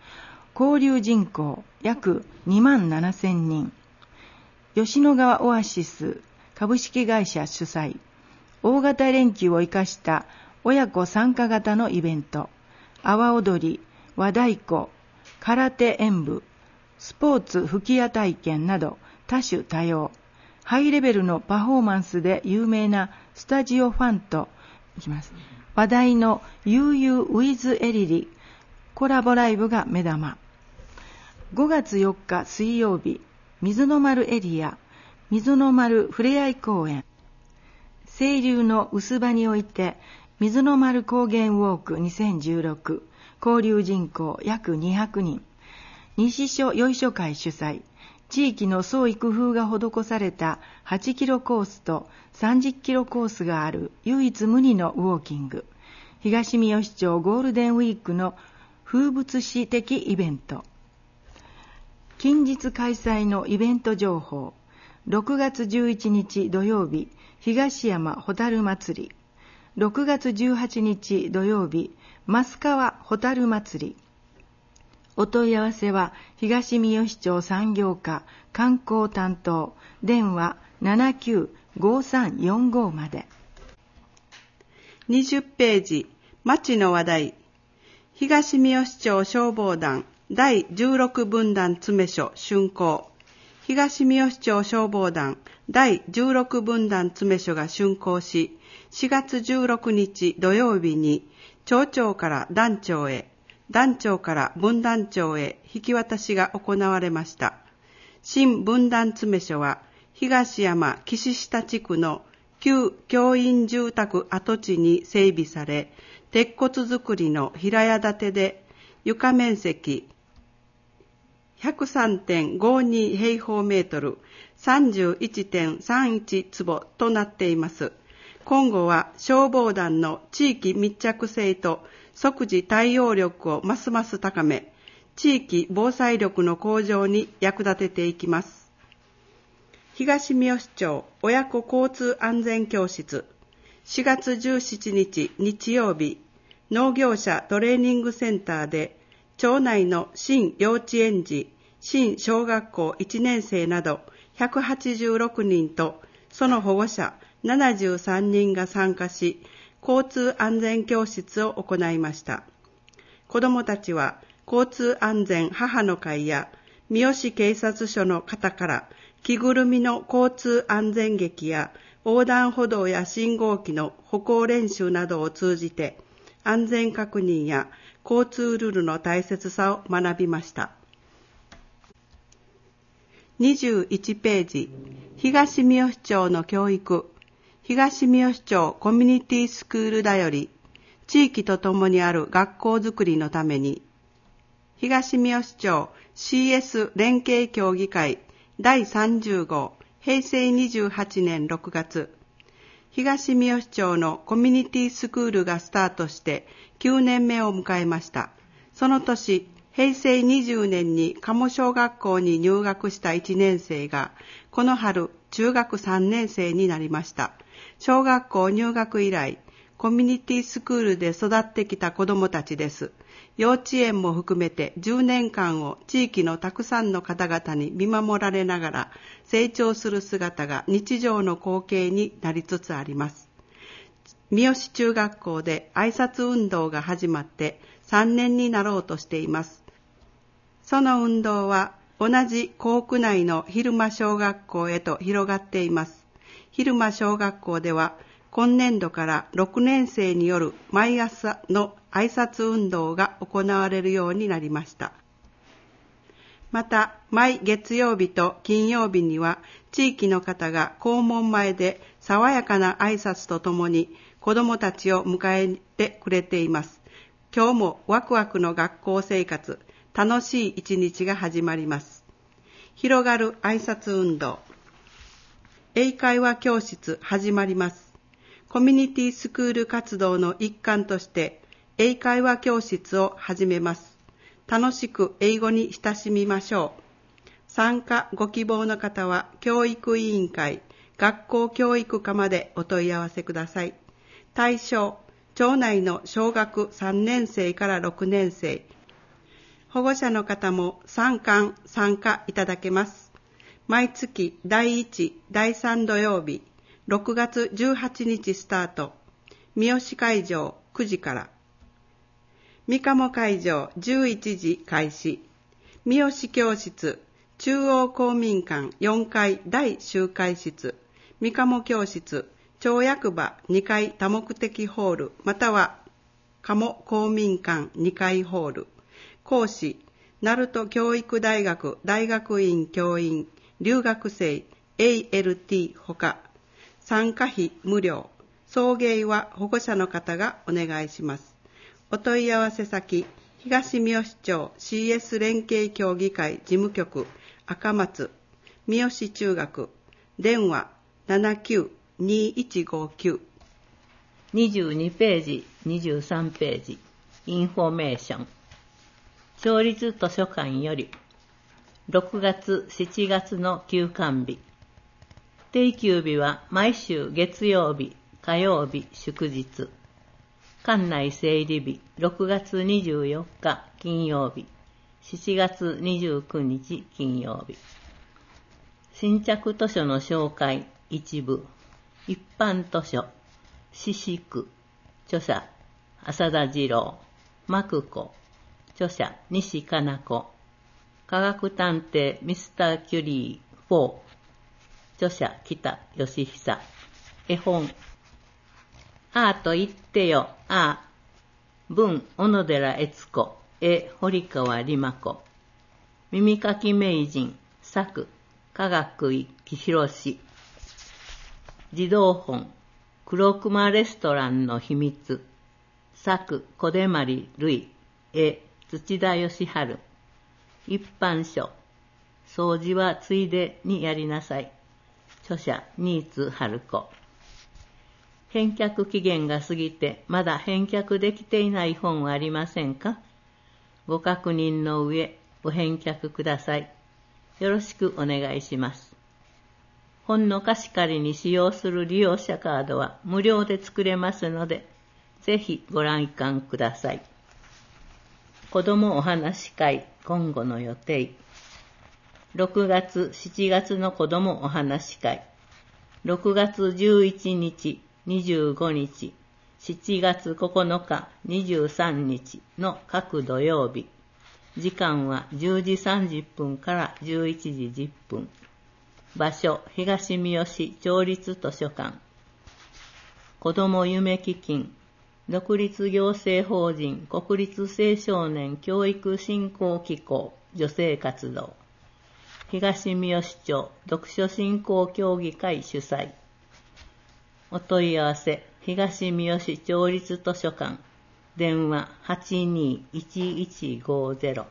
交流人口約2万7000人。吉野川オアシス株式会社主催、大型連休を生かした親子参加型のイベント、阿波踊り、和太鼓、空手演舞、スポーツ吹き矢体験など多種多様、ハイレベルのパフォーマンスで有名なスタジオファンと話題の悠々ウィズエリリコラボライブが目玉。5月4日水曜日、水の丸エリア水の丸ふれあい公園、清流の薄場において水の丸高原ウォーク2016、交流人口約200人、西署よいしょ会主催、地域の創意工夫が施された8キロコースと30キロコースがある唯一無二のウォーキング、東三好町ゴールデンウィークの風物詩的イベント。近日開催のイベント情報。6月11日土曜日、東山ホタル祭り。6月18日土曜日、増川ホタル祭り。お問い合わせは東三好町産業課観光担当、電話795345まで。 20ページ、町の話題。東三好町消防団第16分団詰所竣工。東三好町消防団第16分団詰所が竣工し、4月16日土曜日に町長から団長へ、団長から分団長へ引き渡しが行われました。新分団詰所は東山岸下地区の旧教員住宅跡地に整備され、鉄骨造りの平屋建てで床面積 103.52 平方メートル 31.31 坪となっています。今後は消防団の地域密着性と即時対応力をますます高め、地域防災力の向上に役立てていきます。東三好町親子交通安全教室、4月17日日曜日、農業者トレーニングセンターで町内の新幼稚園児、新小学校1年生など186人とその保護者73人が参加し、交通安全教室を行いました。子どもたちは交通安全母の会や三好警察署の方から着ぐるみの交通安全劇や横断歩道や信号機の歩行練習などを通じて安全確認や交通ルールの大切さを学びました。21ページ、東三好町の教育。東三好町コミュニティスクールだより、地域とともにある学校づくりのために、東三好町 CS 連携協議会第30号平成28年6月、東三好町のコミュニティスクールがスタートして9年目を迎えました。その年、平成20年に鴨小学校に入学した1年生が、この春中学3年生になりました。小学校入学以来、コミュニティスクールで育ってきた子どもたちです。幼稚園も含めて10年間を地域のたくさんの方々に見守られながら成長する姿が日常の光景になりつつあります。三好中学校で挨拶運動が始まって3年になろうとしています。その運動は同じ校区内の蛭間小学校へと広がっています。蛭間小学校では今年度から6年生による毎朝の挨拶運動が行われるようになりました。また、毎月曜日と金曜日には地域の方が校門前で爽やかな挨拶とともに子どもたちを迎えてくれています。今日もワクワクの学校生活、楽しい一日が始まります。広がる挨拶運動。英会話教室始まります。コミュニティスクール活動の一環として英会話教室を始めます。楽しく英語に親しみましょう。参加ご希望の方は教育委員会、学校教育課までお問い合わせください。対象、町内の小学3年生から6年生、 保護者の方も参加いただけます。毎月第1、第3土曜日、6月18日スタート。三好会場9時から。三鴨会場11時開始。三好教室、中央公民館4階大集会室、三鴨教室、町役場2階多目的ホール、または鴨公民館2階ホール。講師、鳴門教育大学大学院教員、留学生、ALT ほか、参加費無料、送迎は保護者の方がお願いします。お問い合わせ先、東三好町 CS 連携協議会事務局赤松、三好中学、電話79-2159。 22ページ、23ページ、インフォメーション。町立図書館より、6月、7月の休館日。定休日は毎週月曜日、火曜日、祝日。館内整理日、6月24日金曜日、7月29日金曜日。新着図書の紹介一部。一般図書、四宿、著者、浅田次郎、幕子、著者、西加奈子。科学探偵ミスター・キュリー4、著者、北義久。絵本、あーと言ってよ、あー。文、小野寺悦子。絵、堀川里真子。耳かき名人、作、科学井木広氏。児童本、黒熊レストランの秘密。作、小出まりるい。絵、土田義治。一般書、掃除はついでにやりなさい。著者、新津春子。返却期限が過ぎてまだ返却できていない本はありませんか？ご確認の上、ご返却ください。よろしくお願いします。本の貸し借りに使用する利用者カードは無料で作れますので、ぜひご覧ください。子どもお話会今後の予定。6月、7月の子どもお話会。6月11日、25日、7月9日、23日の各土曜日。時間は10時30分から11時10分。場所、東三好町立図書館。子ども夢基金。独立行政法人国立青少年教育振興機構女性活動。東三好町読書振興協議会主催。お問い合わせ、東三好町立図書館。電話821150。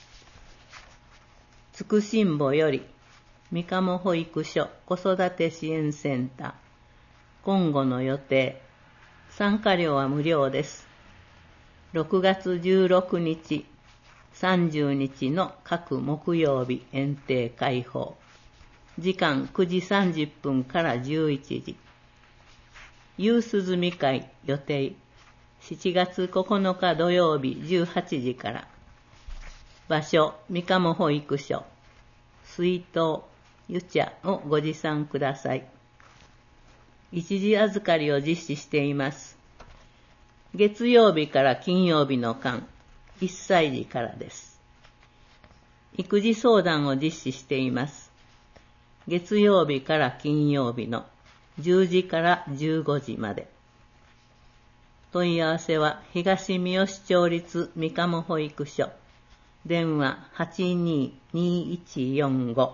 つくしんぼより、三鴨保育所子育て支援センター。今後の予定。参加料は無料です。6月16日、30日の各木曜日園庭開放。時間9時30分から11時。夕涼み会予定。7月9日土曜日18時から。場所、三鴨保育所。水筒、湯茶をご持参ください。一時預かりを実施しています。月曜日から金曜日の間、1歳児からです。育児相談を実施しています。月曜日から金曜日の10時から15時まで。問い合わせは東三好町立三鴨保育所。電話822145。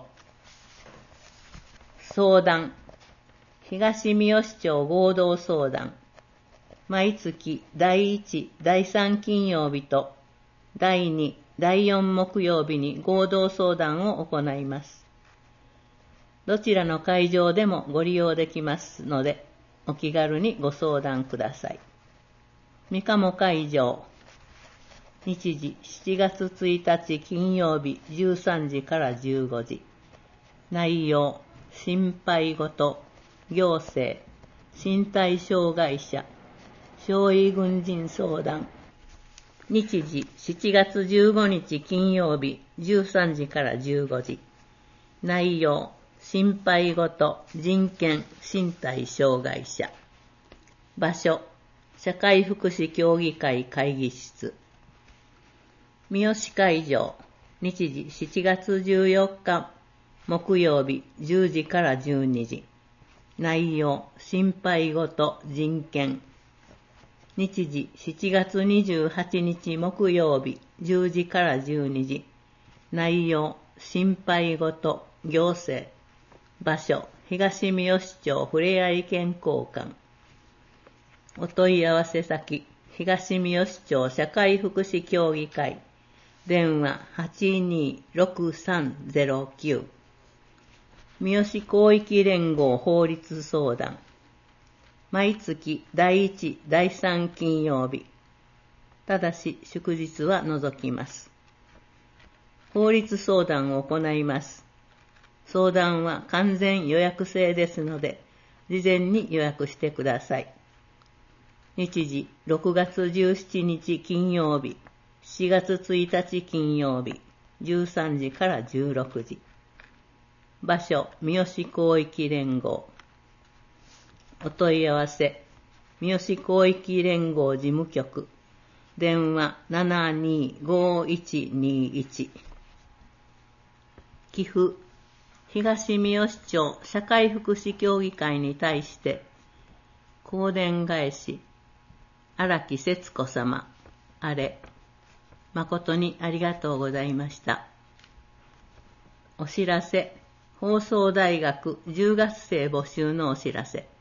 相談。東三好町合同相談。毎月第1、第3金曜日と第2、第4木曜日に合同相談を行います。どちらの会場でもご利用できますので、お気軽にご相談ください。三鴨会場。日時7月1日金曜日13時から15時。内容、心配事、行政、身体障害者、傷痍軍人相談。 日時7月15日金曜日13時から15時。内容、心配事、人権、身体障害者。場所、社会福祉協議会会議室。三好会場、日時7月14日木曜日10時から12時。内容、心配事、人権。日時7月28日木曜日10時から12時。内容、心配事、行政。場所、東三好町ふれあい健康館。お問い合わせ先、東三好町社会福祉協議会。電話 826309。三好広域連合法律相談。毎月第1、第3金曜日。ただし祝日は除きます。法律相談を行います。相談は完全予約制ですので、事前に予約してください。日時6月17日金曜日、7月1日金曜日、13時から16時。場所、三好広域連合。お問い合わせ、三好広域連合事務局。電話725121。寄付、東三好町社会福祉協議会に対して、香典返し、荒木節子様、あれ、誠にありがとうございました。お知らせ、放送大学10月生募集のお知らせ。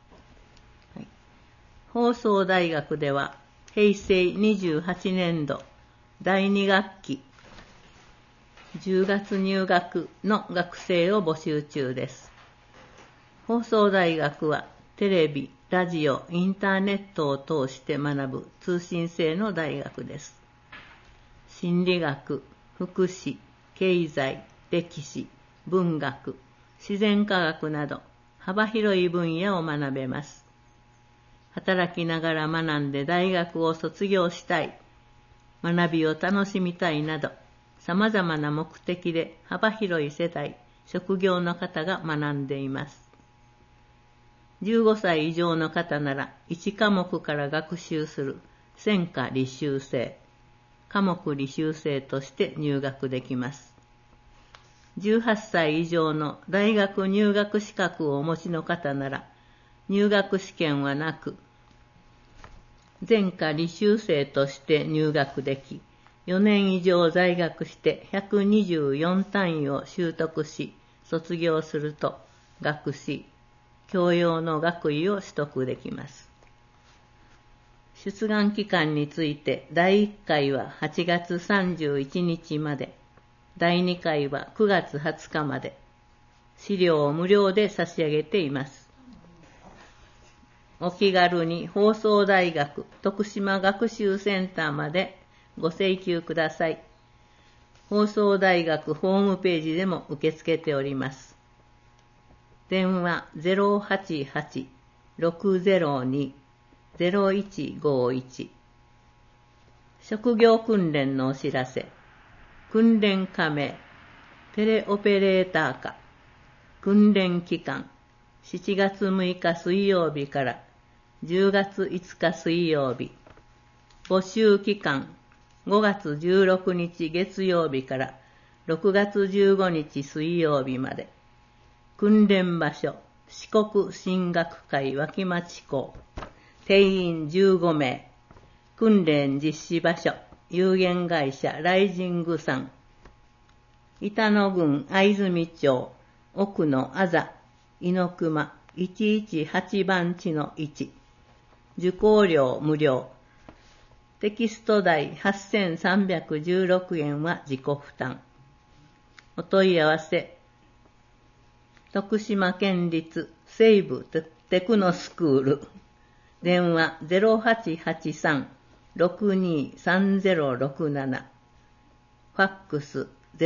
放送大学では、平成28年度第2学期10月入学の学生を募集中です。放送大学はテレビ、ラジオ、インターネットを通して学ぶ通信制の大学です。心理学、福祉、経済、歴史、文学、自然科学など幅広い分野を学べます。働きながら学んで大学を卒業したい、学びを楽しみたいなど、様々な目的で幅広い世代、職業の方が学んでいます。15歳以上の方なら1科目から学習する専科履修制、科目履修制として入学できます。18歳以上の大学入学資格をお持ちの方なら入学試験はなく、全科履修生として入学でき、4年以上在学して124単位を習得し、卒業すると学士、教養の学位を取得できます。出願期間について、第1回は8月31日まで、第2回は9月20日まで、資料を無料で差し上げています。お気軽に放送大学徳島学習センターまでご請求ください。放送大学ホームページでも受け付けております。電話 088-602-0151。職業訓練のお知らせ。訓練加盟、テレオペレーター科。訓練期間、7月6日水曜日から10月5日水曜日。募集期間、5月16日月曜日から6月15日水曜日まで。訓練場所、四国進学会脇町校。定員15名。訓練実施場所、有限会社ライジングさん。板野郡藍住町、奥のあざ、猪熊118番地の1。受講料無料。テキスト代8316円は自己負担。お問い合わせ。徳島県立西部テクノスクール。電話 0883-623067。ファックス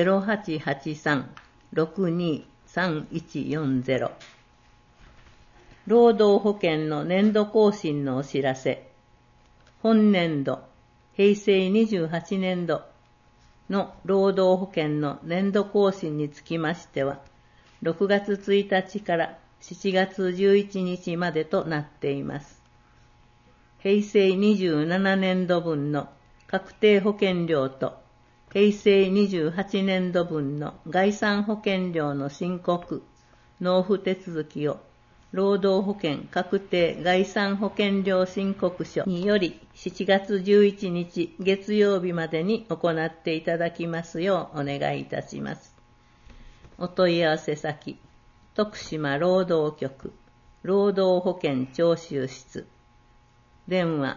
0883-623140。労働保険の年度更新のお知らせ。本年度平成28年度の労働保険の年度更新につきましては、6月1日から7月11日までとなっています。平成27年度分の確定保険料と平成28年度分の概算保険料の申告、納付手続きを労働保険確定概算保険料申告書により7月11日月曜日までに行っていただきますようお願いいたします。お問い合わせ先、徳島労働局労働保険徴収室、電話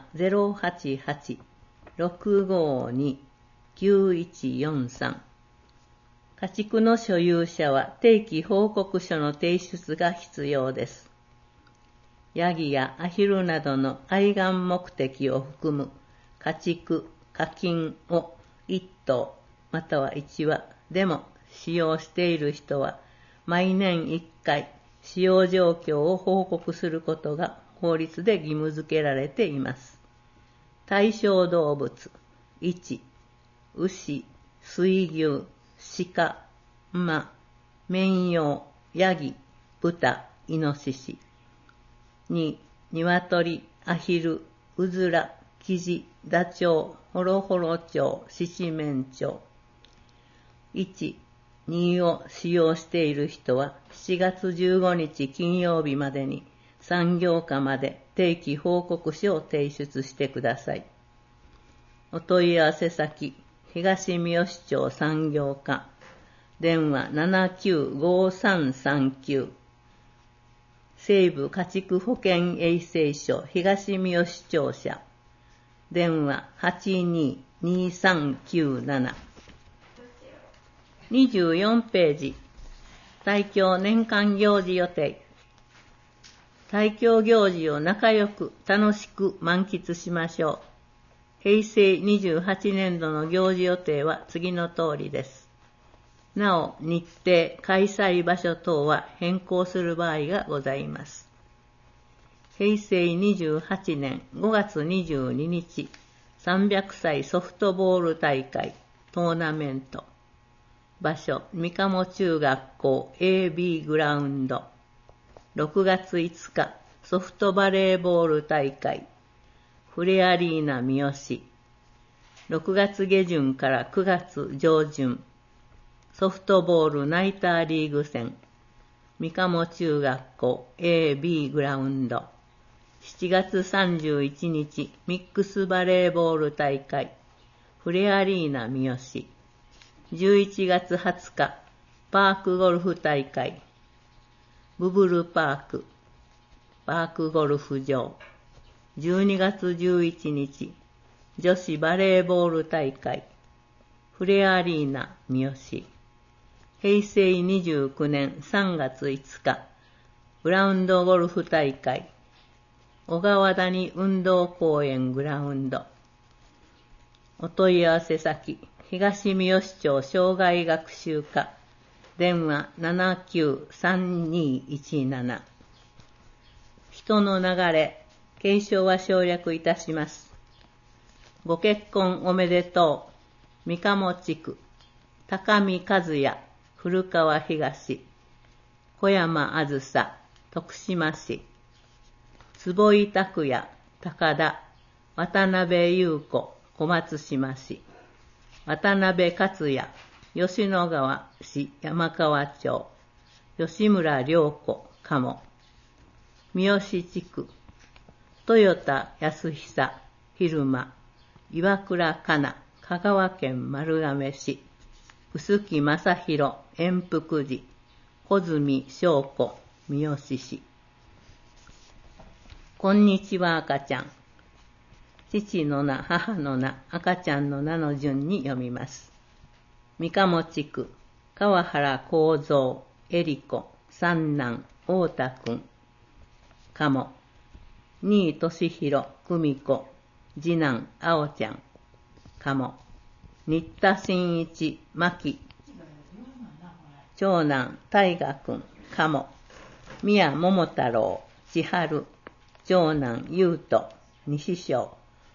088-652-9143。家畜の所有者は定期報告書の提出が必要です。ヤギやアヒルなどの愛玩目的を含む家畜、家禽を1頭または1羽でも使用している人は毎年1回使用状況を報告することが法律で義務付けられています。対象動物1、牛、水牛、鹿、馬、綿羊、ヤギ、豚、イノシシ。2、鶏、アヒル、うずら、キジ、ダチョウ、ホロホロ鳥、シシメン鳥。1、2を使用している人は7月15日金曜日までに産業課まで定期報告書を提出してください。お問い合わせ先、東三好町産業課、電話 795339、西部家畜保険衛生所東三好庁舎、電話 822397。24ページ、大京年間行事予定。大京行事を仲良く楽しく満喫しましょう。平成28年度の行事予定は次の通りです。なお、日程、開催場所等は変更する場合がございます。平成28年5月22日、300歳ソフトボール大会、トーナメント。場所、三鴨中学校 AB グラウンド。6月5日、ソフトバレーボール大会、フレアリーナ三好。6月下旬から9月上旬、ソフトボールナイターリーグ戦、三鴨中学校 AB グラウンド。7月31日、ミックスバレーボール大会、フレアリーナ三好。11月20日、パークゴルフ大会、ブブルパーク、パークゴルフ場。12月11日、女子バレーボール大会、フレアリーナ三好。平成29年3月5日、グラウンドゴルフ大会、小川谷運動公園グラウンド。お問い合わせ先、東三好町障害学習課、電話 793217。人の流れ、継承は省略いたします。ご結婚おめでとう。三鴨地区、高見和也、古川東、小山あずさ、徳島市、坪井拓也、高田、渡辺優子、小松島市、渡辺克也、吉野川市山川町、吉村良子、鴨、三好地区、豊田康久、昼間、岩倉かな、香川県丸亀市、臼木正弘、円福寺、小住翔子、三好市。こんにちは赤ちゃん。父の名、母の名、赤ちゃんの名の順に読みます。三鴨地区、川原幸三、恵里子、三男、太田くん、鴨、新井俊弘、久美子、次男、青ちゃん、鴨、新田真一、牧、長男、大河くん、鴨、宮桃太郎、千春、長男、優斗、西章、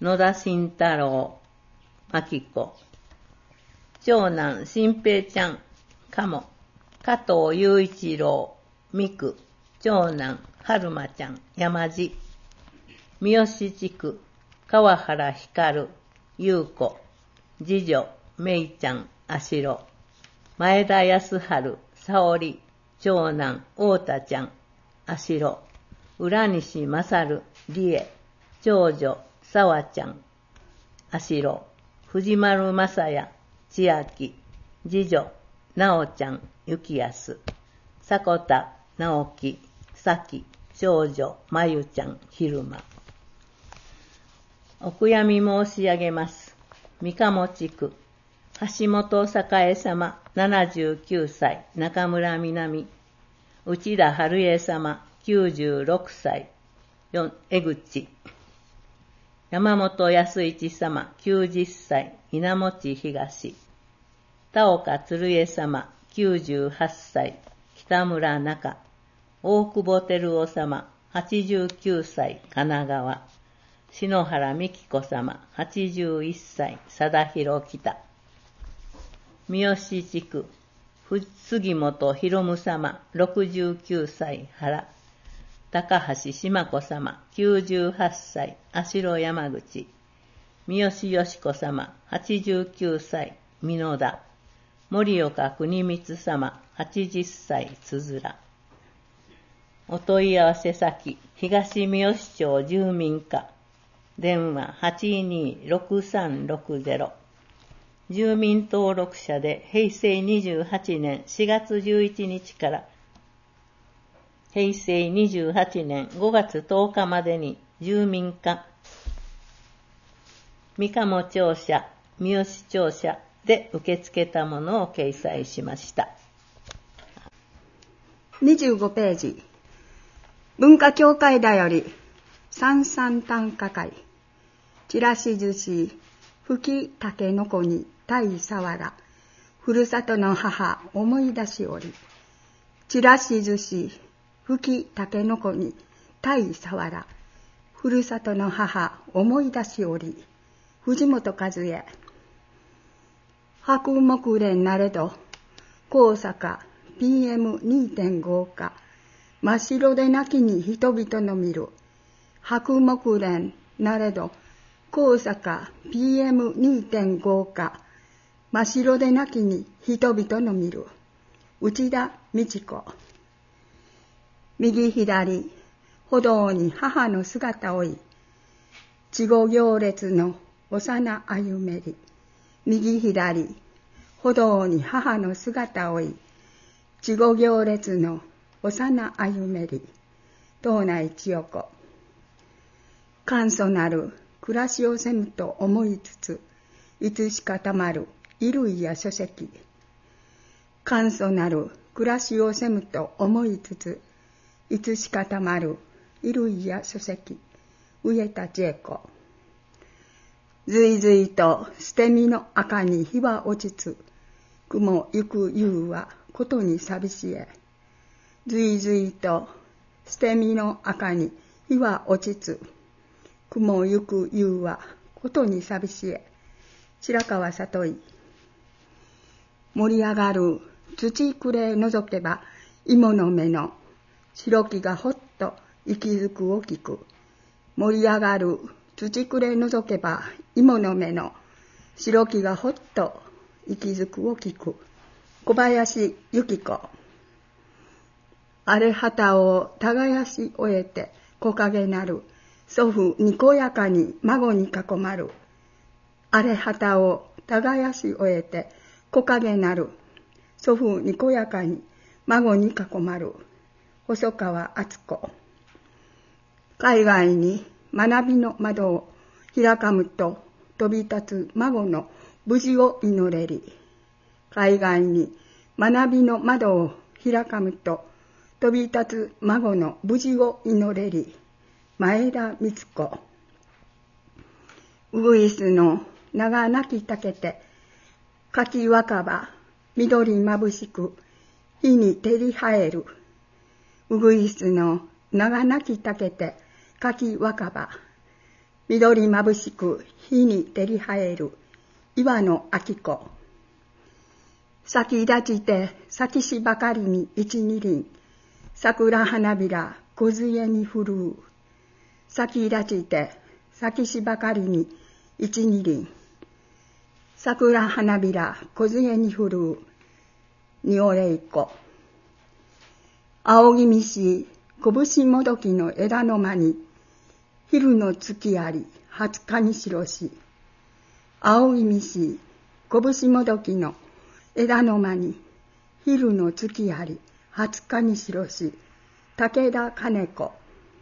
野田慎太郎、明子。長男、新平ちゃん、加藤雄一郎、美久。長男、春馬ちゃん、山地。三好地区、川原光、優子。次女、めいちゃん、足代。前田康春、沙織。長男、太田ちゃん、足代。浦西勝、理恵。長女、沢ちゃん、足代。藤丸正也、千秋。次女、直ちゃん、幸康。迫田直樹、咲。長女、まゆちゃん、昼間。お悔やみ申し上げます。三鴨地区、橋本栄様、79歳、中村南。内田春江様、96歳、江口。山本康一様、90歳、稲持東。田岡鶴江様、98歳、北村中。大久保照夫様、89歳、神奈川。篠原美紀子様、81歳、貞広北。三好地区、杉本博夢様、69歳、原。高橋島子様、98歳、足代山口。三好よし子様、89歳、美濃田。森岡国光様、80歳、つづら。お問い合わせ先、東三好町住民課。電話 826360。住民登録者で平成28年4月11日から平成28年5月10日までに住民課、三鴨庁舎、三好庁舎で受け付けたものを掲載しました。 25ページ。文化協会だより三々短歌会。ちらし寿司、吹きたけのこに鯛さわら。ふるさとの母思い出しおり。ちらし寿司、吹きたけのこに鯛さわら。ふるさとの母思い出しおり。藤本和恵。白木蓮なれど、高坂 PM2.5 か。真っ白でなきに人々の見る。白木蓮なれど、高坂 PM2.5 か。真っ白でなきに人々の見る。内田美智子。右左、歩道に母の姿をい。稚児行列の幼歩めり。右左、歩道に母の姿をい。稚児行列の幼歩めり。東内千代子。簡素なる暮らしをせむと思いつつ、いつしかたまる衣類や書籍。簡素なる暮らしをせむと思いつつ、いつしかたまる衣類や書籍。植田千恵子。ずいずいと捨て身の赤に日は落ちつ、雲ゆく夕はことに寂しえ。ずいずいと捨て身の赤に日は落ちつ、雲ゆく夕はことに寂しえ。白川里井。盛り上がる土くれ覗けば芋の目の白木がほっと息づくを聞く。盛り上がる土くれ覗けば芋の目の白木がほっと息づくを聞く。小林由紀子。荒れ旗を耕し終えて木陰なる祖父にこやかに孫に囲まる。荒れ旗を耕し終えて木陰なる祖父にこやかに孫に囲まる。細川敦子。海外に学びの窓を開かむと飛び立つ孫の無事を祈れり。海外に学びの窓を開かむと飛び立つ孫の無事を祈れり。前田光子。うぐいすの長なきたけて柿若葉緑まぶしく火に照り生える。うぐいすの長なきたけて柿若葉緑まぶしく日に照り生える岩の秋子。咲き立ちて咲きしばかりに一二輪、桜花びら小杖に降る。咲き立ちて咲きしばかりに一二輪、桜花びら小杖に降る。におれいこ。青ぎみし拳もどきの枝の間に、昼の月あり20日に白し。青ぎみし拳もどきの枝の間に、昼の月あり20日に白し。武田兼子。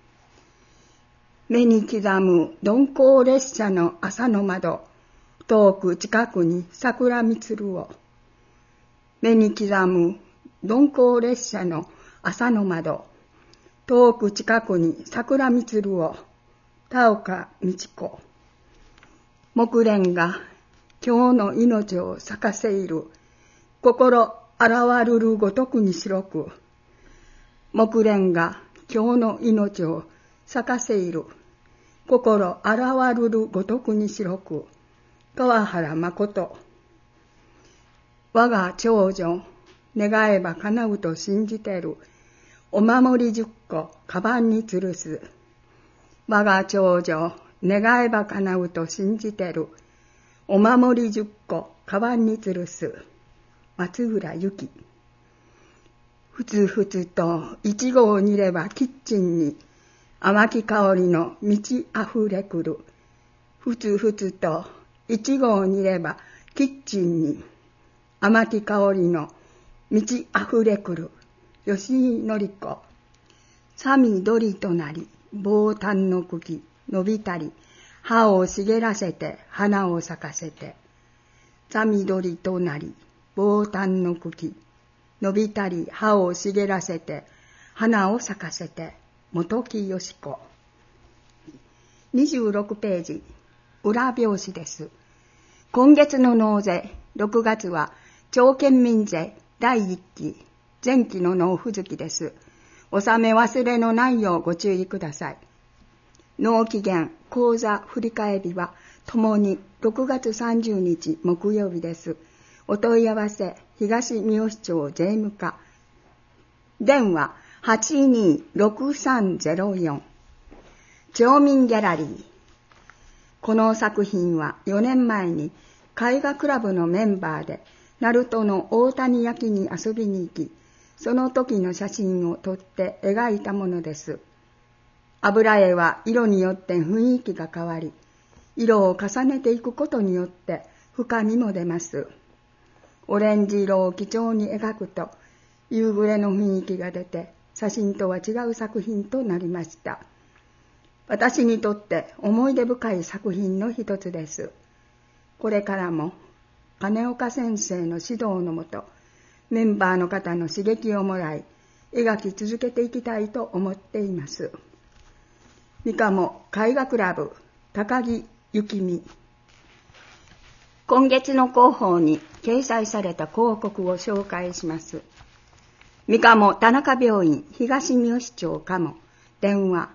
目に刻む鈍行列車の朝の窓、遠く近くに桜みつるを。目に刻む鈍行列車の朝の窓、遠く近くに桜みつるを。田岡道子。木蓮が今日の命を咲かせいる、心現るるごとくに白く。木蓮が今日の命を咲かせいる、心現るるごとくに白く。川原誠。我が長女、願えば叶うと信じてる、お守り10個カバンに吊るす。我が長女、願えば叶うと信じてる、お守り10個カバンに吊るす。松浦由紀。ふつふつといちごを煮ればキッチンに、甘き香りの満ち溢れくる。ふつふつといちごを煮ればキッチンに、甘き香りの満ち溢れくる。吉井紀子。さみどりとなり、棒丹の茎伸びたり、葉を茂らせて花を咲かせて。さみどりとなり、棒丹の茎伸びたり、葉を茂らせて花を咲かせて。本木よし子。26ページ、裏表紙です。今月の納税、6月は町県民税第1期、前期の納付月です。納め忘れのないようご注意ください。納期限、口座振替日はともに6月30日木曜日です。お問い合わせ、東三好町税務課。電話、826304。町民ギャラリー。この作品は4年前に絵画クラブのメンバーで鳴門の大谷焼に遊びに行き、その時の写真を撮って描いたものです。油絵は色によって雰囲気が変わり、色を重ねていくことによって深みも出ます。オレンジ色を基調に描くと夕暮れの雰囲気が出て、写真とは違う作品となりました。私にとって思い出深い作品の一つです。これからも金岡先生の指導のもと、メンバーの方の刺激をもらい、描き続けていきたいと思っています。三鴨絵画クラブ、高木幸美。今月の広報に掲載された広告を紹介します。三鴨田中病院東三好町鴨、電話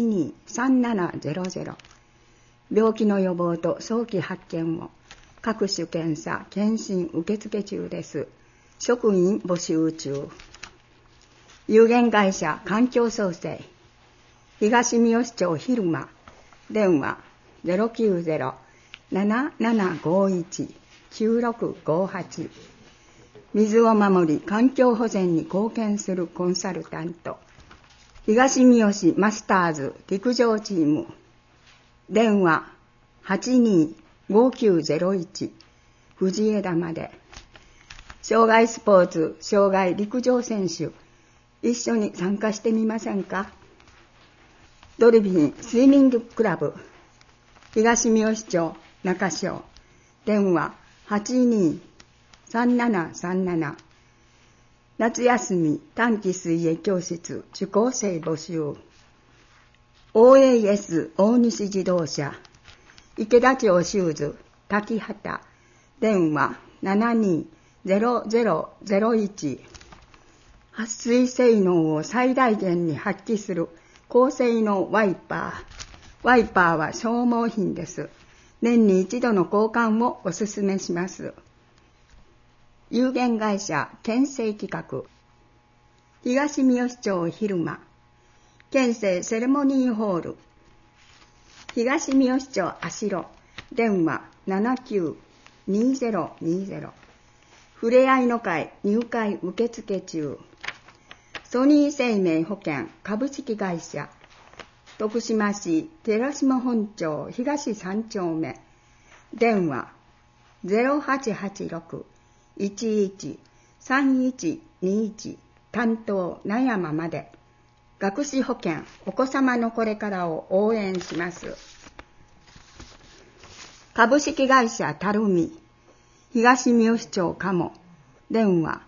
823700。病気の予防と早期発見を、各種検査、検診受付中です。職員募集中。有限会社環境創生東三好町昼間、電話090-7751-9658。水を守り環境保全に貢献するコンサルタント、東三好マスターズ陸上チーム、電話825901、藤枝まで。障害スポーツ、障害陸上選手、一緒に参加してみませんか。ドルフィンスイミングクラブ、東三好町中小、電話823737。夏休み短期水泳教室受講生募集。OAS 大西自動車池田町シューズ滝畑、電話720001。撥水性能を最大限に発揮する高性能ワイパー、 ワイパーは消耗品です。年に一度の交換をお勧めします。有限会社県政企画、東三好町昼間、県政セレモニーホール、東三好町足代、電話79-2020、ふれあいの会入会受付中、ソニー生命保険株式会社、徳島市寺島本町東3丁目、電話 0886-11-3121 担当名山まで。学資保険、お子様のこれからを応援します。株式会社たるみ、東三好町鴨、電話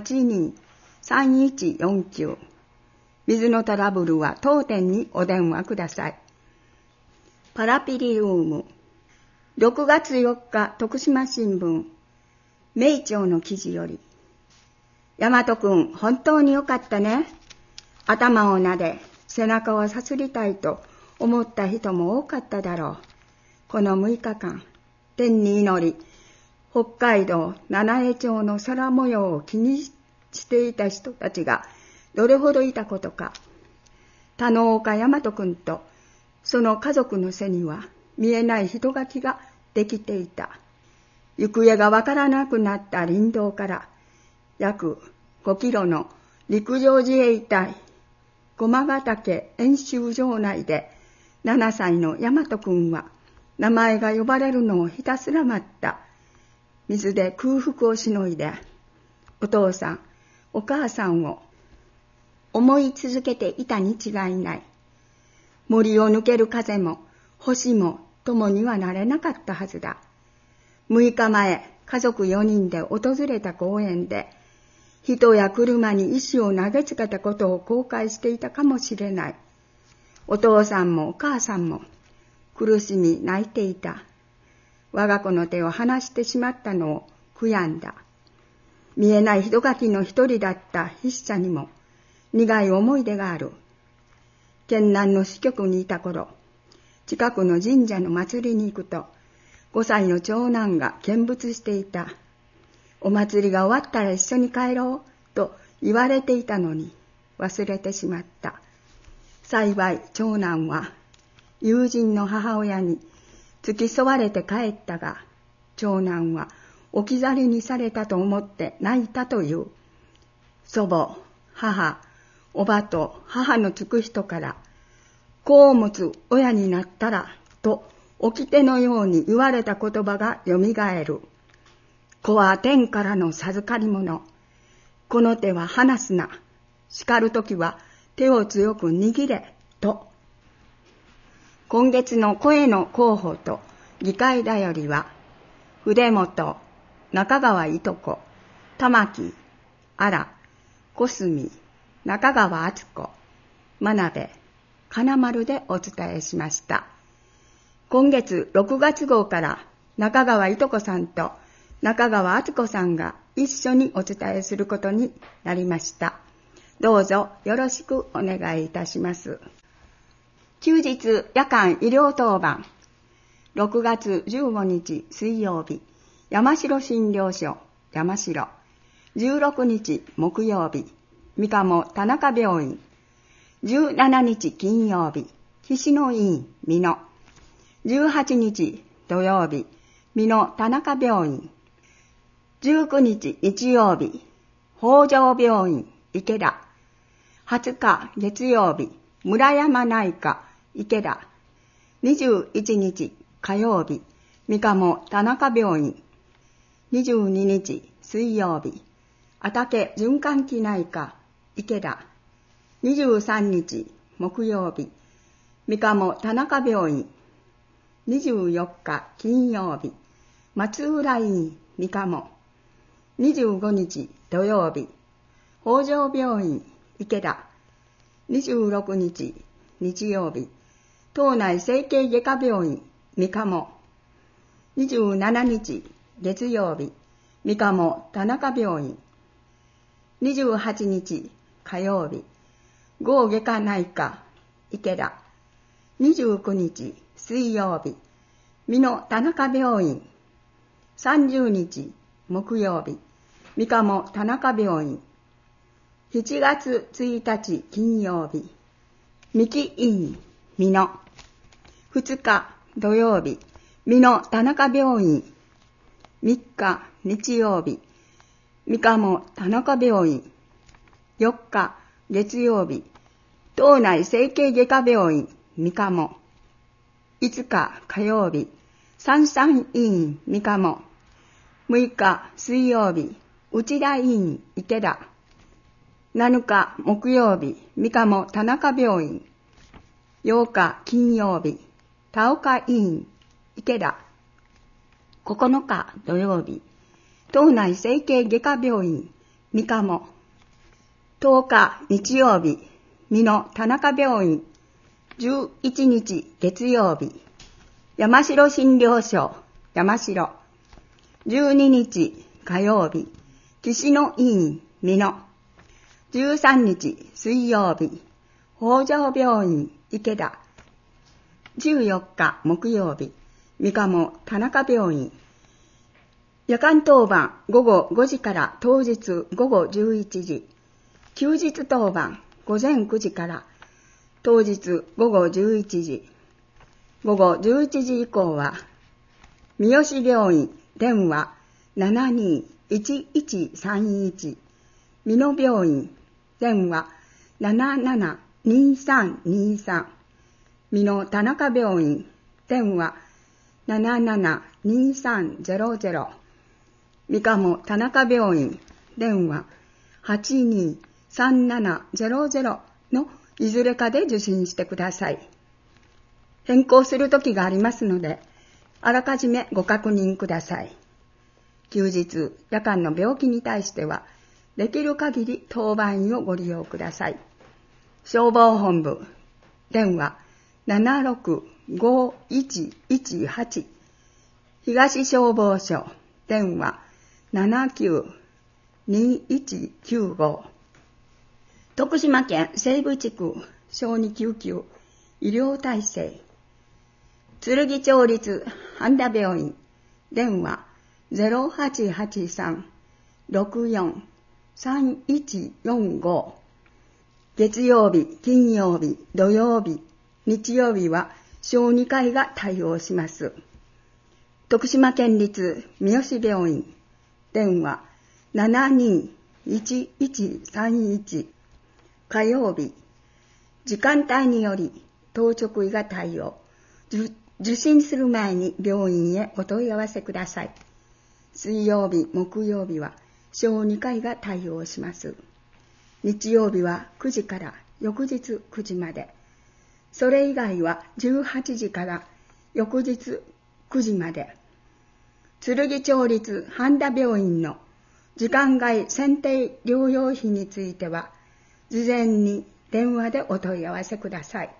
82-3149。水のトラブルは当店にお電話ください。パラピリルーム、6月4日徳島新聞、名町の記事より、大和くん本当によかったね。頭を撫で背中をさすりたいと思った人も多かっただろう。この6日間、天に祈り、北海道七重町の空模様を気にしていた人たちがどれほどいたことか。田野岡大和くんとその家族の背には見えない人垣ができていた。行方がわからなくなった林道から約5キロの陸上自衛隊駒ヶ岳演習場内で7歳の大和くんは名前が呼ばれるのをひたすら待った。水で空腹をしのいでお父さんお母さんを思い続けていたに違いない。森を抜ける風も星も共にはなれなかったはずだ。6日前、家族4人で訪れた公園で、人や車に石を投げつけたことを後悔していたかもしれない。お父さんもお母さんも苦しみ泣いていた。我が子の手を離してしまったのを悔やんだ。見えない人垣の一人だった筆者にも苦い思い出がある。県南の支局にいた頃、近くの神社の祭りに行くと、5歳の長男が見物していた。お祭りが終わったら一緒に帰ろうと言われていたのに忘れてしまった。幸い長男は友人の母親に付き添われて帰ったが、長男は置き去りにされたと思って泣いたという。祖母、母、おばと母のつく人から、子を持つ親になったらと掟のように言われた言葉がよみがえる。子は天からの授かり物。この手は離すな。叱るときは手を強く握れと。今月の声の候補と議会だよりは、筆本、中川いとこ、玉木、荒、小澄、中川敦子、真鍋、金丸でお伝えしました。今月6月号から中川いとこさんと中川敦子さんが一緒にお伝えすることになりました。どうぞよろしくお願いいたします。休日夜間医療当番、6月15日水曜日、山城診療所山城、16日木曜日、三鴨田中病院、17日金曜日、岸野医院美濃、18日土曜日、美濃田中病院、19日日曜日、北条病院池田、20日月曜日、村山内科池田、21日火曜日、三鴨田中病院、22日水曜日、阿竹循環器内科池田、23日木曜日、三鴨田中病院、24日金曜日、松浦院三鴨、25日土曜日、北条病院池田、26日日曜日、島内整形外科病院三鴨、27日月曜日、三鴨田中病院、28日火曜日、郷外科内科池田、 29日水曜日、美濃田中病院。30日木曜日、三鴨田中病院。7月1日金曜日、三木院美濃。2日土曜日、美濃田中病院。3日日曜日、三鴨田中病院。4日月曜日、島内整形外科病院三鴨。5日火曜日、三三医院三鴨。6日水曜日、内田医院池田。7日木曜日、三鴨田中病院。8日金曜日、田岡医院池田。9日土曜日、島内整形外科病院三鴨。10日日曜日、美濃田中病院。11日月曜日、山城診療所山城。12日火曜日、岸野医院美濃。13日水曜日、北条病院池田。14日木曜日、三鴨田中病院。夜間当番午後5時から当日午後11時。休日当番午前9時から当日午後11時。午後11時以降は、三好病院電話 721131。美濃病院電話 772323。美濃田中病院電話 772300。三鴨田中病院電話 823700 のいずれかで受診してください。変更する時がありますので、あらかじめご確認ください。休日、夜間の病気に対しては、できる限り当番員をご利用ください。消防本部電話 765118。東消防署電話 792195。徳島県西部地区小児救急医療体制。剣町立半田病院電話 0883-643145。月曜日、金曜日、土曜日、日曜日は小児科医が対応します。徳島県立三好病院電話 721131。火曜日、時間帯により当直医が対応。受診する前に病院へお問い合わせください。水曜日、木曜日は小児科医が対応します。日曜日は9時から翌日9時まで。それ以外は18時から翌日9時まで。剣町立半田病院の時間外選定療養費については、事前に電話でお問い合わせください。